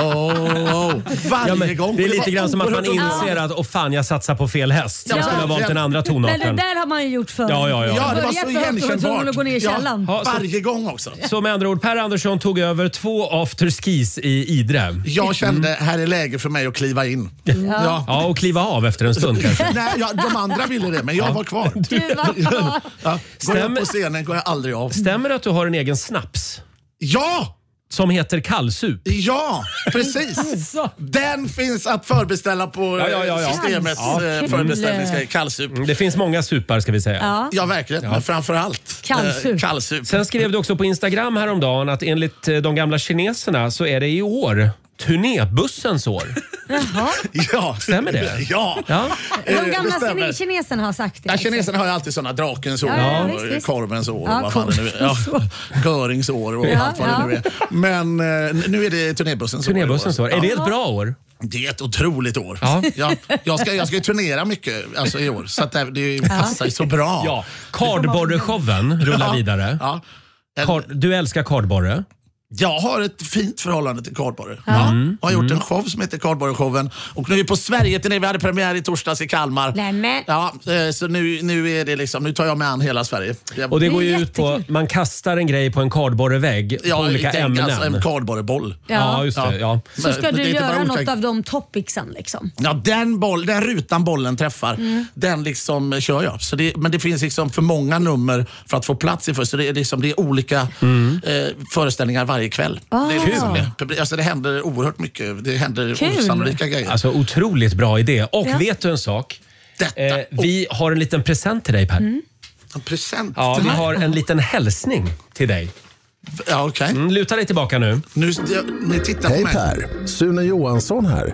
Oh, oh. Varje Ja, men gång. det är Och lite var grann som att man oerhört- inser att åh fan, jag satsar på fel häst. Jag Ja, skulle ha valt den andra Men det tonarten. där har man ju gjort förr. Ja, ja, ja. Ja, det var Börjat så för högt och var tvungen igenkännbart. att gå ner i källaren. Ja, så- Varje gång också. Så med andra ord, Per Andersson tog över två afterskis i Idre. Jag kände, här är läge för mig att kliva in. Ja. Ja, och kliva av efter en stund kanske. Nej, ja, de andra ville det, men jag var kvar. Du var kvar. Ja, går jag Stämmer- på scenen går jag aldrig av. Stämmer det att du har en egen snaps? Ja! Som heter kallsup? Ja, precis. Den finns att förbeställa på Ja, ja, ja, ja. systemets Ja. eh, förbeställningsgrej. Kallsup. Mm, Det finns många supar ska vi säga. Ja. Ja, verkligen. Men framförallt Kallsup. eh, kallsup. Sen skrev du också på Instagram häromdagen att enligt eh, de gamla kineserna så är det i år turnébussens år. Jaha. Ja. Stämmer det? Ja. Ja. De Eh, gamla det stämmer. kine- kineserna har sagt det. Ja, kineserna har ju alltid såna drakens år, Ja, ja, och visst, visst. korvens år, Ja, och vad fan det nu är. Ja, Görings år och Ja, allt vad ja. det nu är. Men eh, nu är det turnébussens Turnébussens år. Är det Ja. ett bra år? Det är ett otroligt år. Ja. Ja, jag, ska, jag ska ju turnera mycket alltså, i år, så att det, det passar ju så bra. Ja. Kardborreshowen rullar Ja. vidare. Ja. Kard, du älskar kardborre? Jag har ett fint förhållande till kardborre. Ja. Ja. Mm. Jag har gjort en show som heter Kardborreshowen. Och nu är vi på Sverige till det. Vi hade premiär i torsdags i Kalmar. Nämen. Ja, eh, så nu, nu är det liksom, nu tar jag mig an hela Sverige. Jag, Och det går Det ju är ut på man kastar en grej på en kardborrevägg på ja, olika tänk, ämnen. Alltså, en kardborreboll. Ja, just det. Ja. Så ska Men du det är inte bara göra olika- något av de toppicsen liksom. Ja, den, boll, den rutan bollen träffar, Mm. den liksom kör jag. Så det, men det finns liksom för många nummer för att få plats i för. Så det är, liksom, det är olika Mm. eh, föreställningar varje kväll. Ah. Det, är liksom det. Alltså, det händer oerhört mycket. Det händer Kul. osannolika grejer. Alltså otroligt bra idé. Och Ja. vet du en sak? Detta. Eh, vi har en liten present till dig Per. Mm. En present Ja, till vi mig. har en liten hälsning till dig. Ja, okej. Mm, luta dig tillbaka nu. Nu, ni tittar Hej på mig. Per, Sune Johansson här.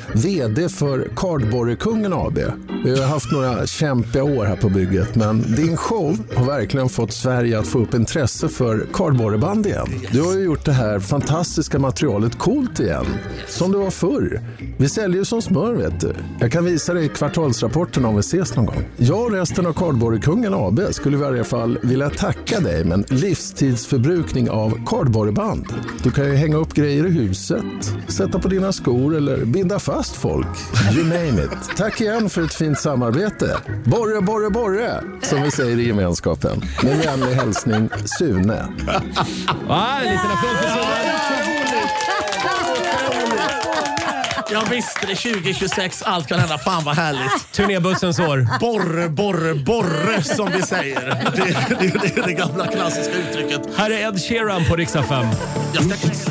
V D för Kardborrekungen A B. Vi har haft några kämpiga år här på bygget, men din show har verkligen fått Sverige att få upp intresse för kardborreband igen. Du har ju gjort det här fantastiska materialet coolt igen, som det var förr. Vi säljer ju som smör, vet du. Jag kan visa dig kvartalsrapporten om vi ses någon gång. Jag och resten av Kardborrekungen A B skulle i varje fall vilja tacka dig med en livstidsförbrukning av kardborreband. Du kan ju hänga upp grejer i huset, sätta på dina skor eller binda fast folk. You name it. Tack igen för ett fint samarbete. Borre, borre, borre, som vi säger i gemenskapen. Med vänlig hälsning, Sune. Ah, en liten applåd för Sune. Jag visste det, tjugo tjugosex, allt kan hända. Fan vad härligt. Turnébussens år. Borre, borre, borre, som vi säger. Det, det, det är det gamla klassiska uttrycket. Här är Ed Sheeran på Rix F M. Jag ska...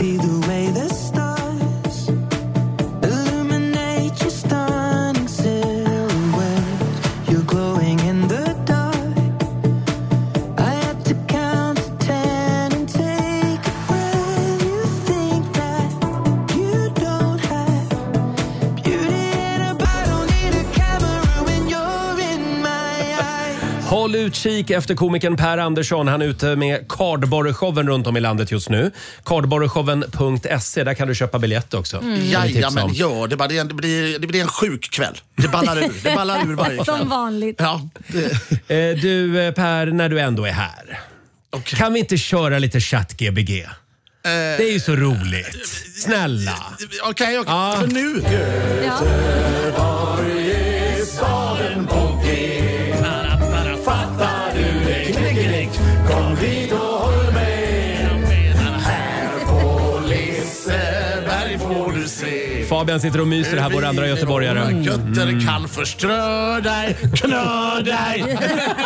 Håll utkik efter komikern Per Andersson. Han är ute med Kardborreshowen runt om i landet just nu. kardborreshowen punkt se, där kan du köpa biljett också. Mm. Jajamän, ja, det, bara, det, blir, det blir en sjuk kväll. Det ballar ur, det ballar ur varje kväll. Som vanligt. Ja, det. Du Per, när du ändå är här. Okay. Kan vi inte köra lite ChatGPG? Uh, det är ju så roligt. Snälla. Okej, okay, okay. Ja. För nu. Ja. Fattar du det? Knick, knick. Kom hit och håll med. Här på Liseberg får du se. Fabian sitter och myser här, våra andra göteborgare. Götter mm. kan förströ dig, knö dig.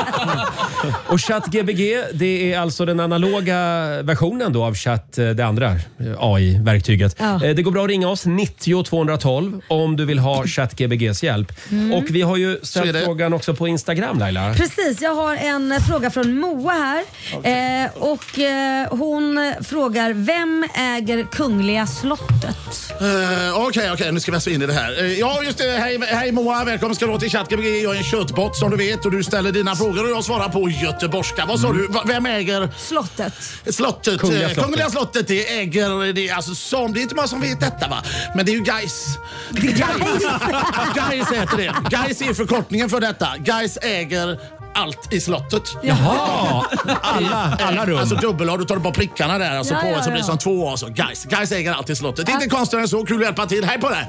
Och ChatGPG, det är alltså den analoga versionen då av Chat, det andra A I-verktyget. Ja. Det går bra att ringa oss, nittio tvåhundratolv, om du vill ha ChatGPGs hjälp. Mm. Och vi har ju ställt frågan också på Instagram, Laila. Precis, jag har en fråga från Moa här. Okay. Eh, och eh, hon frågar, vem äger Kungliga slottet? Uh, Okej, okay, okay, nu ska vi se in i det här. Uh, ja, just det. Hej, hej Moa, välkommen ska du till ChatGPG. Jag är en köttbot som du vet och du ställer dina frågor och jag svarar på göteborgska. Vad sa mm. du? Vem äger? Slottet. Slottet. Kungliga slottet. Kungliga slottet, det äger det, alltså, som, det är inte många som vet detta, va? Men det är ju Gais. Gais. Gais heter det. Gais är förkortningen för detta. Gais äger allt i slottet. Jaha, alla, alla rum. Alltså dubbel, du tar du på prickarna där, alltså ja, på, ja, ja. så blir det som två, alltså. Guys, guys äger allt i slottet. Det är inte konstigt än så, kul att hjälpa till. Hej på det!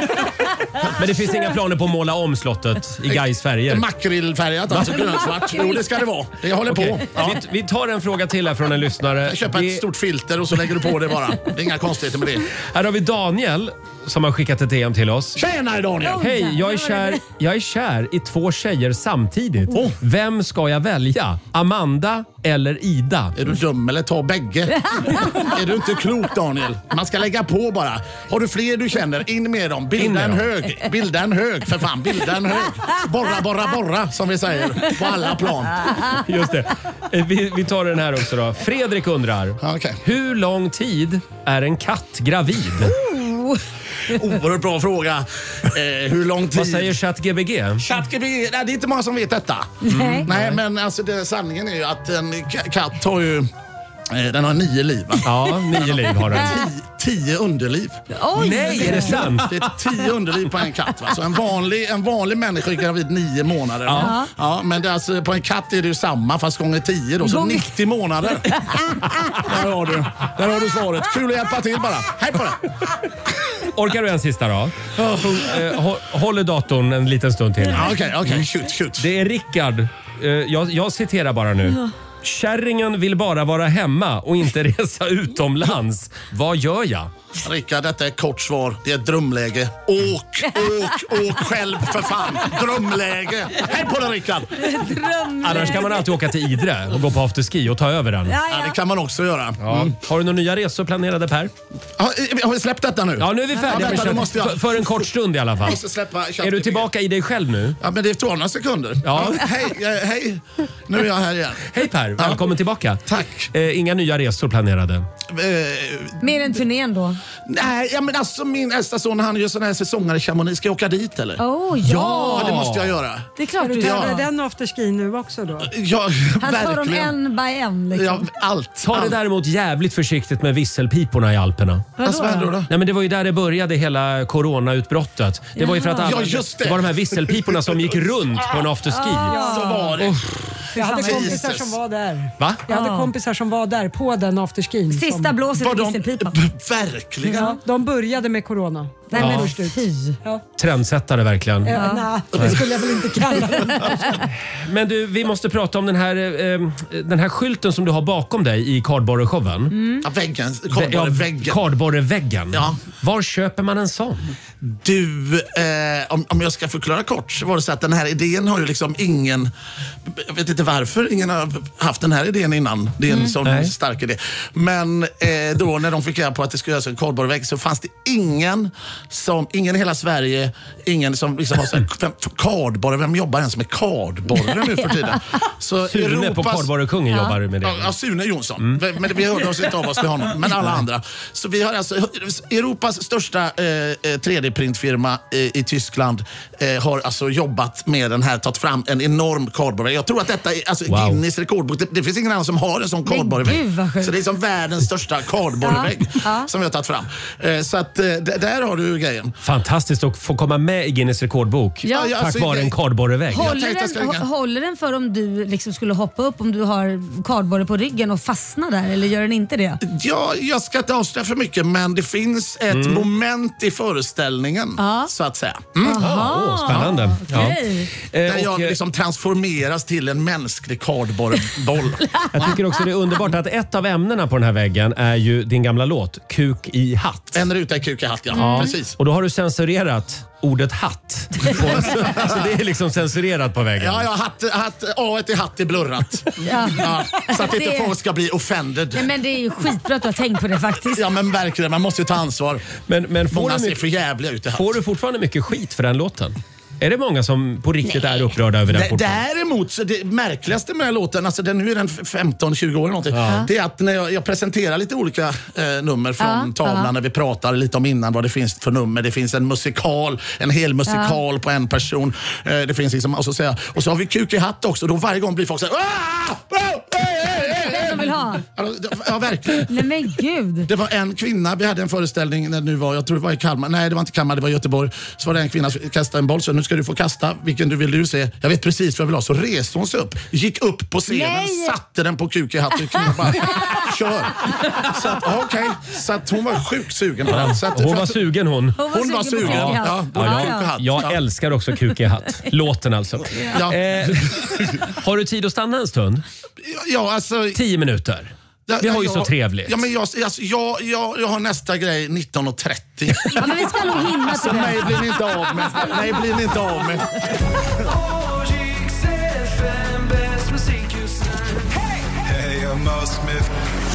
Men det finns inga planer på att måla om slottet i Gais färger? Makrillfärgat, alltså grönsvart. Jo, det ska det vara. Det håller okay. på. Ja. Vi, vi tar en fråga till här från en lyssnare. Köpa det... ett stort filter och så lägger du på det bara. Det är inga konstigheter med det. Här har vi Daniel som har skickat ett D M till oss. Tjena Daniel! Hej, jag är kär, jag är kär i två tjejer samtidigt. Oh. Vem ska jag välja? Amanda eller Ida? Är du dum eller ta bägge? Är du inte klok Daniel? Man ska lägga på bara. Har du fler du känner, in med dem. Bilda med en dem. hög. Bilda en hög, för fan. Bilda en hög. Borra, borra, borra, som vi säger. På alla plan. Just det. Vi, vi tar den här också då. Fredrik undrar. Okay. Hur lång tid är en katt gravid? Oh. Oerhört bra fråga. Eh, hur lång tid? Vad säger ChatGPG? ChatGPG, nej, det är inte många som vet detta. Mm. Nej, men alltså det, sanningen är ju att en katt har ju eh, den har nio liv. Va? Ja, nio liv har den. Tio, tio underliv. Oj, nej, är det sant? Det är tio underliv på en katt. Va? Så en vanlig, en vanlig människa är gravid nio månader. Ja. Ja, men det, alltså, på en katt är det ju samma, fast gånger tio då. Så gång... nittio månader. Där har du. Där har du svaret. Kul att hjälpa till bara. Hej på det. Orkar du en sista då? Så, eh, håller datorn en liten stund till. Okej, okej. Okay, okay. Shoot, shoot. Det är Rickard. Eh, jag, jag citerar bara nu. Ja. Kärringen vill bara vara hemma och inte resa utomlands. Vad gör jag? Rickard, detta är ett kort svar. Det är ett drömläge. Åk, åk, åk själv för fan. Drömläge. Hej på dig Rickard. Annars kan man alltid åka till Idre och gå på afterski och ta över den. Ja, ja. Ja, det kan man också göra. Ja. Mm. Har du några nya resor planerade, Per? Har, har vi släppt detta nu? Ja, nu är vi färdiga. Ja, med jag... för, för en kort stund i alla fall. Släppa, är du tillbaka i dig själv nu? Ja, men det är två sekunder. Ja. Ja, hej, hej. Nu är jag här igen. Hej Per, Välkommen tillbaka. Tack. Eh, inga nya resor planerade? Eh, Mer än turnén då? Nej, ja, men alltså min äldsta son, han är ju sån här säsongare i Chamonix. Ska jag åka dit eller? Oh, ja. Ja, det måste jag göra. Det är klart du du tar gör. den afterski nu också då? Ja, Han tar dem verkligen. en by en liksom. Ja, allt. Ta det allt. däremot jävligt försiktigt med visselpiporna i Alperna. Alltså, vad händer då? Nej, men det var ju där det började hela coronautbrottet. Det var ju för att alla, Ja, just det. det var de här visselpiporna som gick runt på en afterski. Så var det. Jag hade Jesus. kompisar som var där. Va? Jag hade kompisar som var där på den afterskin. Sista som... blåset i de- visselpipan. Verkligen. Ja, de började med corona. Nej, Ja. men fy. Ja. Trendsättare verkligen. Ja. Nej, det skulle jag väl inte kalla den. Men du, vi måste prata om den här, eh, den här skylten som du har bakom dig i Kardborreshowen. Ja, väggen. Ja, Kardborreväggen. Kardborreväggen. Ja. Var köper man en sån? Du, eh, om, om jag ska förklara kort så var det så att den här idén har ju liksom ingen, jag vet inte varför ingen har haft den här idén innan. Det är en sån Nej. stark idé. Men eh, då när de fick reda på att det skulle göras en kardborrevägg så fanns det ingen som, ingen i hela Sverige, ingen som liksom har så här, vem- kardborre, vem jobbar ens med kardborre nu för tiden? Så Sune på Kardborrekungen jobbar med det. Ja, ja, Sune Jonsson. Men vi hörde oss inte av oss till honom, men alla andra. Så vi har alltså Europas största eh, tre D-printfirma eh, i Tyskland eh, har alltså jobbat med den här, tagit fram en enorm kardborrevägg. Jag tror att detta är alltså Wow. Guinness rekordbok. Det, det finns ingen annan som har en sån kardborrevägg. gud, vad sjukt. Så det är som världens största kardborrevägg Ja, ja. som vi har tagit fram. Eh, så att eh, d- där har du grejen. Fantastiskt att få komma med i Guinness rekordbok. Ja. Ja, Tack alltså, vare det- en kardborrevägg. Jag Håller tänkte jag ska den, ringa. hå- håller den för om du liksom skulle hoppa upp om du har kardborre på ryggen och fastna där, eller gör den inte det? Ja, jag ska inte avslöja för mycket, men det finns ett Mm. moment i föreställningen, Ja. så att säga. Mm. Åh, spännande. Okej. Ja. Eh, Där jag och, eh, liksom transformeras till en mänsklig kardborreboll. jag tycker också det är underbart att ett av ämnena på den här väggen är ju din gamla låt Kuk i hatt. En ruta i kuk i hatt, ja. Ja. Precis. Och då har du censurerat ordet hatt. På, så, så det är liksom censurerat på väggen. Ja, ja, hatt, hatt, A i hatt är blurrat. Ja. Ja, så att inte Det- folk ska bli offended. Nej, men det är ju skitbra att du har tänkt på det faktiskt. Ja, men verkligen. Man måste ju ta ansvar. Men, men får, Många du ser mycket, för jävliga ut i hatt. får du fortfarande mycket skit för den låten? Är det många som på riktigt är upprörda över den D- fortfarande? Däremot, så det märkligaste med den här låten, alltså den, nu är den femton tjugo år eller någonting, Ja. det är att när jag, jag presenterar lite olika eh, nummer från Ja, tavlan, ja. när vi pratar lite om innan vad det finns för nummer. Det finns en musikal, en hel musikal på en person. Eh, det finns liksom, och, så säger jag, och så har vi Kuk i hatt också. Då varje gång blir folk så här, "Ah! Oh! Den de vill ha. Ja, det- ja, verkligen. Nej men gud. Det var en kvinna, vi hade en föreställning när det nu var, jag tror det var i Kalmar, nej det var inte Kalmar, det var i Göteborg. Så var det en kvinna som kastade en boll, så nu ska du få kasta, vilken du vill du se. Jag vet precis vad jag vill ha. Så reste hon sig upp, gick upp på scenen, Nej. satte den på Kuk i hatt och kvinnan bara, kör. Så att, ja, okej. Så att hon var sjukt sugen på den. Så att, Hon för var att- sugen hon. Hon var Hon var sugen på sugen. Kuk i hatt. Ja, Ja, ja, jag, Kuk i hatt. jag Ja. älskar också Kuk i hatt. Låten alltså. Ja. Eh, har du tid att stanna en stund? Ja, alltså... Tio minuter. Vi har ju jag, så trevligt. Ja, men jag, alltså, jag, jag, jag har nästa grej nitton och trettio. Ja, men vi ska nog hinna till Så mig det. blir ni inte av med. Nej, blir ni inte av med. Hey, I'm Mo Smith.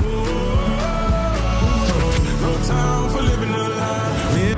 No time for living a lie.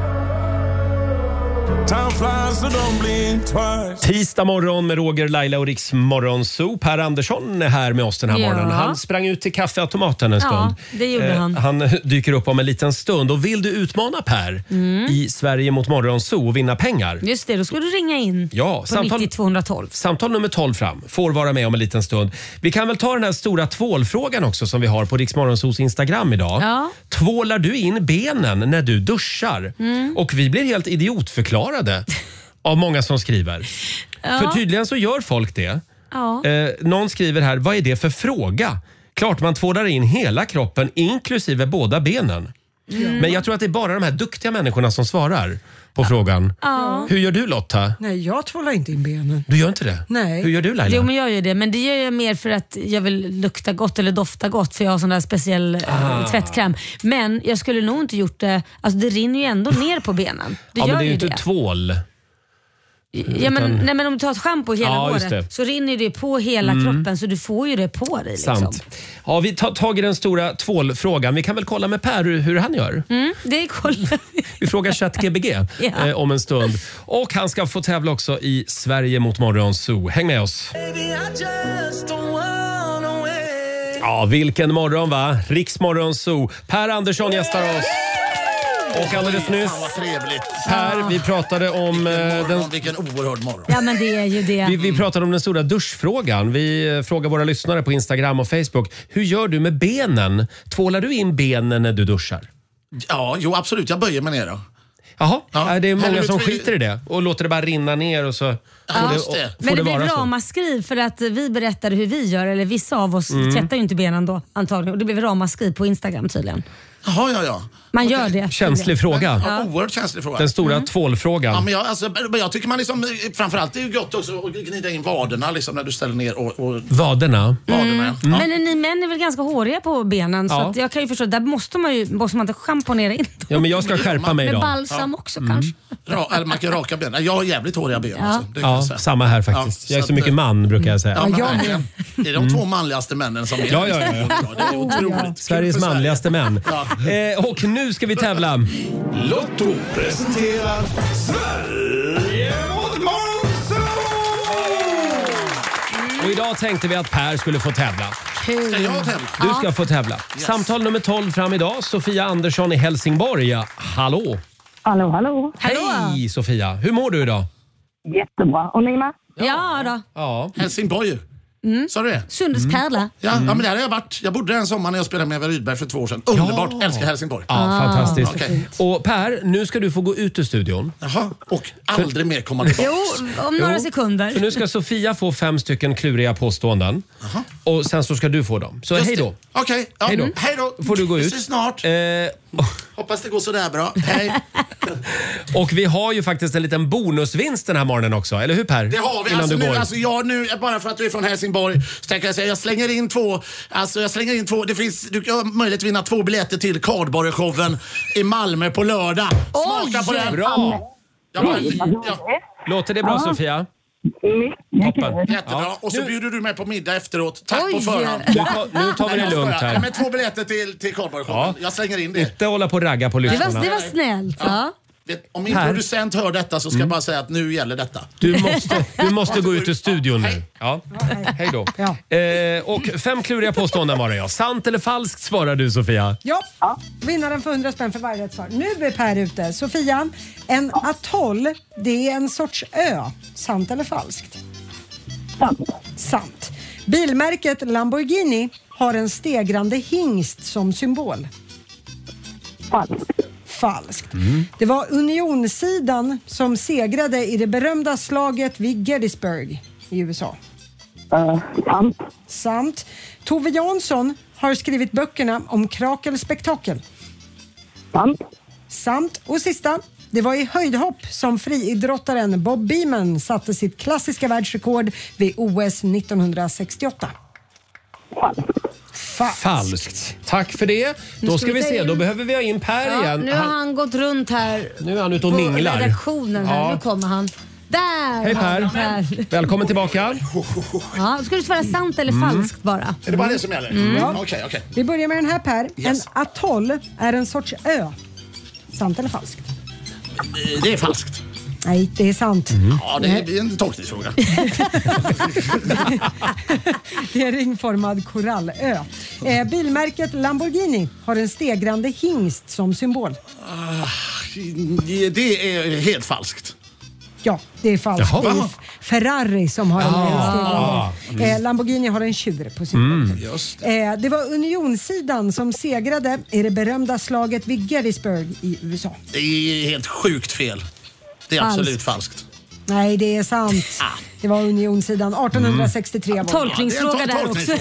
Time flies, so don't blink twice. Tisdag morgon med Roger, Laila och Riks Morgonzoo. Per Andersson är här med oss den här Ja. morgonen. Han sprang ut till kaffeautomaten en Ja, stund. det gjorde han. Han dyker upp om en liten stund. Och vill du utmana Per i Sverige mot Morgonzoo och vinna pengar? Just det, då ska du ringa in Ja, på samtal- nittio tvåhundratolv. Samtal nummer tolv fram. Får vara med om en liten stund. Vi kan väl ta den här stora tvålfrågan också som vi har på Riks Morgonzoos Instagram idag. Ja. Tvålar du in benen när du duschar? Mm. Och vi blir helt idiotförklarade av många som skriver. Ja. För tydligen så gör folk det. Ja. Eh, någon skriver här, vad är det för fråga? Klart man tvålar in hela kroppen inklusive båda benen. Mm. Men jag tror att det är bara de här duktiga människorna som svarar på frågan. Ja. Hur gör du Lotta? Nej, jag tvålar inte in benen. Du gör inte det? Nej. Hur gör du Laila? Jo men jag gör det, men det gör jag mer för att jag vill lukta gott eller dofta gott för jag har sån där speciell Ah. eh, tvättkräm. Men jag skulle nog inte gjort det, alltså det rinner ju ändå ner på benen. Det ja, gör men det är ju ju inte det. tvål. Ja, men, utan- nej, men om du tar ett schampo hela Ja, just håret det. så rinner det på hela Mm. kroppen så du får ju det på dig. Liksom. Sant. Ja, vi tar tag i den stora tvålfrågan. Vi kan väl kolla med Per hur, hur han gör. Mm, det är cool. Vi frågar ChatGPG Ja. eh, om en stund. Och han ska få tävla också i Sverige mot Morgonzoo. Häng med oss. Baby, I just don't wanna Ja, vilken morgon va? Riksmorgon Zoo. Per Andersson gästar oss. Och alldeles nyss, Fan vad trevligt. Per, vi pratade om... Vilken, eh, morgon, den, vilken oerhörd morgon. Ja, men det är ju det. vi, vi pratade om den stora duschfrågan. Vi eh, frågar våra lyssnare på Instagram och Facebook. Hur gör du med benen? Tvålar du in benen när du duschar? Ja, jo absolut. Jag böjer mig ner då. Jaha, ja. Det är många Helvete, som vi- skiter i det och låter det bara rinna ner och så får just det. det, får Men det det vara blev så. ramaskri för att vi berättade hur vi gör, eller vissa av oss Mm. tvättar ju inte benen då antagligen. Och det blev ramaskri på Instagram tydligen. Jaha, ja, ja. Man gör det. Känslig fråga. Ja, oerhört känslig fråga. Den stora Mm. tvålfrågan. Ja, men jag, alltså, men jag tycker man liksom, framförallt är det ju gott också att gnida in vaderna liksom, när du ställer ner och... och Vaderna. vaderna ja. Men ni män är väl ganska håriga på benen så Ja. att jag kan ju förstå, där måste man ju måste man inte schamponera in dem. Ja, men jag ska skärpa mig Med idag. balsam också kanske. Ra, eller man kan raka benen. Jag har jävligt håriga ben. Ja. Alltså, det kan Ja, jag säga. samma här faktiskt. Ja, jag är så så att, mycket eh, man brukar jag säga. Ja, men jag verkligen. Det är de två manligaste männen som är Ja, ja, ja, ja. Det är otroligt. Sveriges Kul för manligaste män. Ja. Eh, och nu ska vi tävla. Lotto presenterar Sverige mot Monzo! Och idag tänkte vi att Per skulle få tävla. Ska jag tävla? Du ska få tävla. Yes. Samtal nummer tolv fram idag. Sofia Andersson i Helsingborg. Ja, hallå! Hallå, hallå. Hej Sofia! Hur mår du idag? Jättebra. Och ni med? Ja då. Ja. Helsingborg. Sa du det? Sundets pärla. Ja, ja, men där har jag varit. Jag bodde en sommar när jag spelade med Eva Rydberg för två år sedan. Underbart. Älskar Helsingborg. Ja, Ah, fantastiskt. Okej. Och Per, nu ska du få gå ut ur studion. Jaha, och aldrig mer komma tillbaka. Jo, om några Jo, sekunder. För nu ska Sofia få fem stycken kluriga påståenden. Och sen så ska du få dem. Så Just hej det. då. Okej, ja. Hej då. Hej då. Får du gå Vi ut. ses snart. Eh, Hoppas det går sådär bra. Hej. och vi har ju faktiskt en liten bonusvinst den här morgonen också. Eller hur Per? Det har vi. Innan Alltså, du nu, går. alltså, jag, nu, bara för att du är från Helsingborg så tänker jag säga jag slänger in två. Alltså, jag slänger in två. Det finns, du har möjlighet att vinna två biljetter till Kardborre-showen i Malmö på lördag. Smaka på den. Bra! Ja, men, ja. Låter det bra Ja. Sofia? Toppen. Jättebra. Ja. Och så Nu- bjuder du mig på middag efteråt. Tack Oj. på förhand. Nu, ta, nu tar vi det Jag lugnt skojar. här. Med två biljetter till, till Kardborre-showen. Ja. Jag slänger in det. Inte hålla på och ragga på Det lyssnarna. var, det var snällt. Ja. Vet, om min Här. producent hör detta så ska jag bara säga att nu gäller detta. Du måste, du måste gå ut ur studion nu. Ja. Hej då. Ja. Eh, och fem kluriga påståenden var det ja. Sant eller falskt svarar du Sofia. Ja, vinnaren får hundra spänn för varje rätt svar. Nu är Per ute. Sofia, en atoll, det är en sorts ö. Sant eller falskt? Sant. Sant. Bilmärket Lamborghini har en stegrande hingst som symbol. Falskt. Falskt. Det var Unionssidan som segrade i det berömda slaget vid Gettysburg i U S A. Uh, sant. Sant. Tove Jansson har skrivit böckerna om Krakelspektakel. Sant. Sant. Och sista. Det var i höjdhopp som friidrottaren Bob Beamon satte sitt klassiska världsrekord vid O S nittonhundrasextioåtta. Falskt. Falskt. Tack för det. Då ska ska vi vi ta se, in- då behöver vi ha in Per Ja, igen. nu har han gått runt här Nu är han ute och på minglar. redaktionen. Här. Ja. Nu kommer han. Där Hej har vi Per. Välkommen tillbaka. Ja, då ska du svara sant eller Mm. falskt bara. Är det bara det som gäller? Mm. Ja. Okej, okej. Vi börjar med den här Per. Yes. En atoll är en sorts ö. Sant eller falskt? Eh, Det är falskt. Nej, det är sant. Ja, det är en tolkningsfråga. Det är en ringformad korallö. Eh, bilmärket Lamborghini har en stegrande hingst som symbol. Det är helt falskt. Ja, det är falskt. Jaha. Det är F- Ferrari som har en Ah. stegrande. Eh, Lamborghini har en tjur på sin Mm. botten. Just Eh, det var Unionssidan som segrade i det berömda slaget vid Gettysburg i U S A. Det är helt sjukt fel. Det är Falskt. absolut falskt. Nej, det är sant. Ah. Det var Unionssidan artonhundrasextiotre. var det. Tolkningsfråga där också.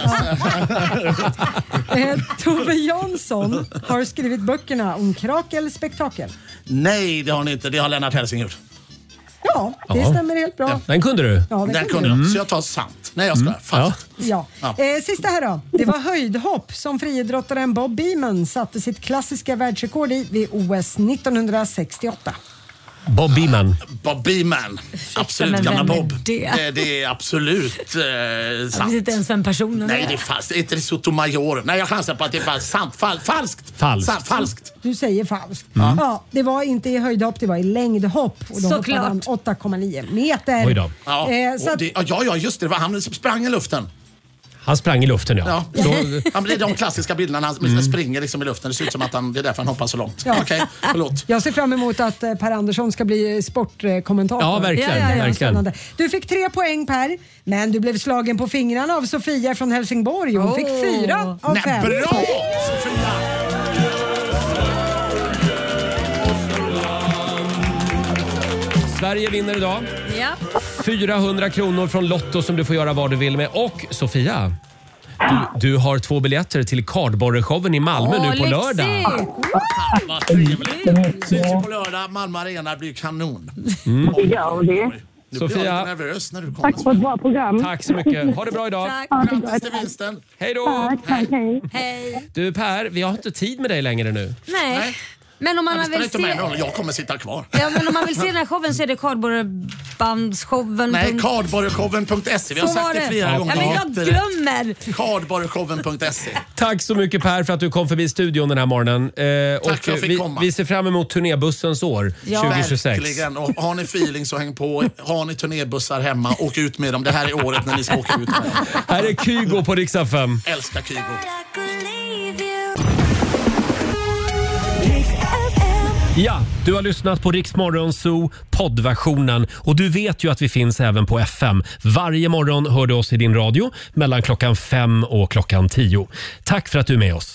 Eh, Tove Jansson har skrivit böckerna om Krakelspektakel. Nej, det har ni inte. Det har Lennart Hellsing gjort. Ja, det Ja. stämmer helt bra. Den kunde du. Ja, det Där kunde kunde jag. jag. Så jag tar sant. Nej, jag ska. Falskt. Ja. Ja. Eh, sista här då. Det var höjdhopp som friidrottaren Bob Beamon satte sitt klassiska världsrekord i vid O S nittonhundrasextioåtta. Bob Beamon. Bob Beamon. Absolut, men gamla vem är Bob. det? Det, det är absolut eh, Jag vet sant. inte ens vem personen Nej, är. det är falskt. Det är inte Sotomayor. Nej, jag chansar på att det är falskt. Sant. Fall, falskt. Falskt. Sant, falskt. Du säger falskt. Mm. Ja, det var inte i höjdhopp, det var i längdhopp. Och då Såklart. hoppade han åtta komma nio meter. Oj då. Ja, Eh, så och att, det, ja, ja, just det. Det var han som sprang i luften. Han sprang i luften, ja. Ja. Då, Han blir de klassiska bilderna. Han mm. springer liksom i luften. Det ser ut som att han, det är därför han hoppar så långt. Ja. Okej, okay, förlåt. Jag ser fram emot att eh, Per Andersson ska bli sportkommentator. Ja, verkligen. Ja, ja, ja, verkligen. Du fick tre poäng, Per. Men du blev slagen på fingrarna av Sofia från Helsingborg. Hon oh. fick fyra av fem. Nej, bra, Sofia! Sverige vinner idag. Ja. fyrahundra kronor från Lotto som du får göra vad du vill med. Och Sofia, du, du har två biljetter till Kardborreshowen i Malmö Åh, nu på lördag. Vad trevligt. Syns ju på lördag. Malmö Arena blir kanon. Mm. Ja, det. Nu Sofia, blir jag nervös när du kommer. Tack för ett bra program. Tack så mycket. Ha det bra idag. Tack. Grattis till vinsten. Hej då. Tack, tack, hej. Hej. Du Per, vi har inte tid med dig längre nu. Nej. Nej. Men om man jag vill inte se... med någon, jag kommer sitta kvar. Ja, men om man vill se den här showen så är det Kardborrebandsshowen. Nej, kardborreshowen punkt se. Vi har så sagt det, det flera ja, gånger. Men jag glömmer. Kardborreshowen punkt se. Tack så mycket Per för att du kom förbi studion den här morgonen. Eh, Tack för att jag fick vi, komma. vi ser fram emot turnébussens år ja. tjugohjugosex. Verkligen. Och har ni feeling så häng på. Har ni turnébussar hemma, åk ut med dem. Det här är året när ni ska åka ut med dem. Här är Kygo på Rix F M. Älskar Kygo. Ja, du har lyssnat på Rix Morgon Zoo poddversionen och du vet ju att vi finns även på F M. Varje morgon hör du oss i din radio mellan klockan fem och klockan tio. Tack för att du är med oss.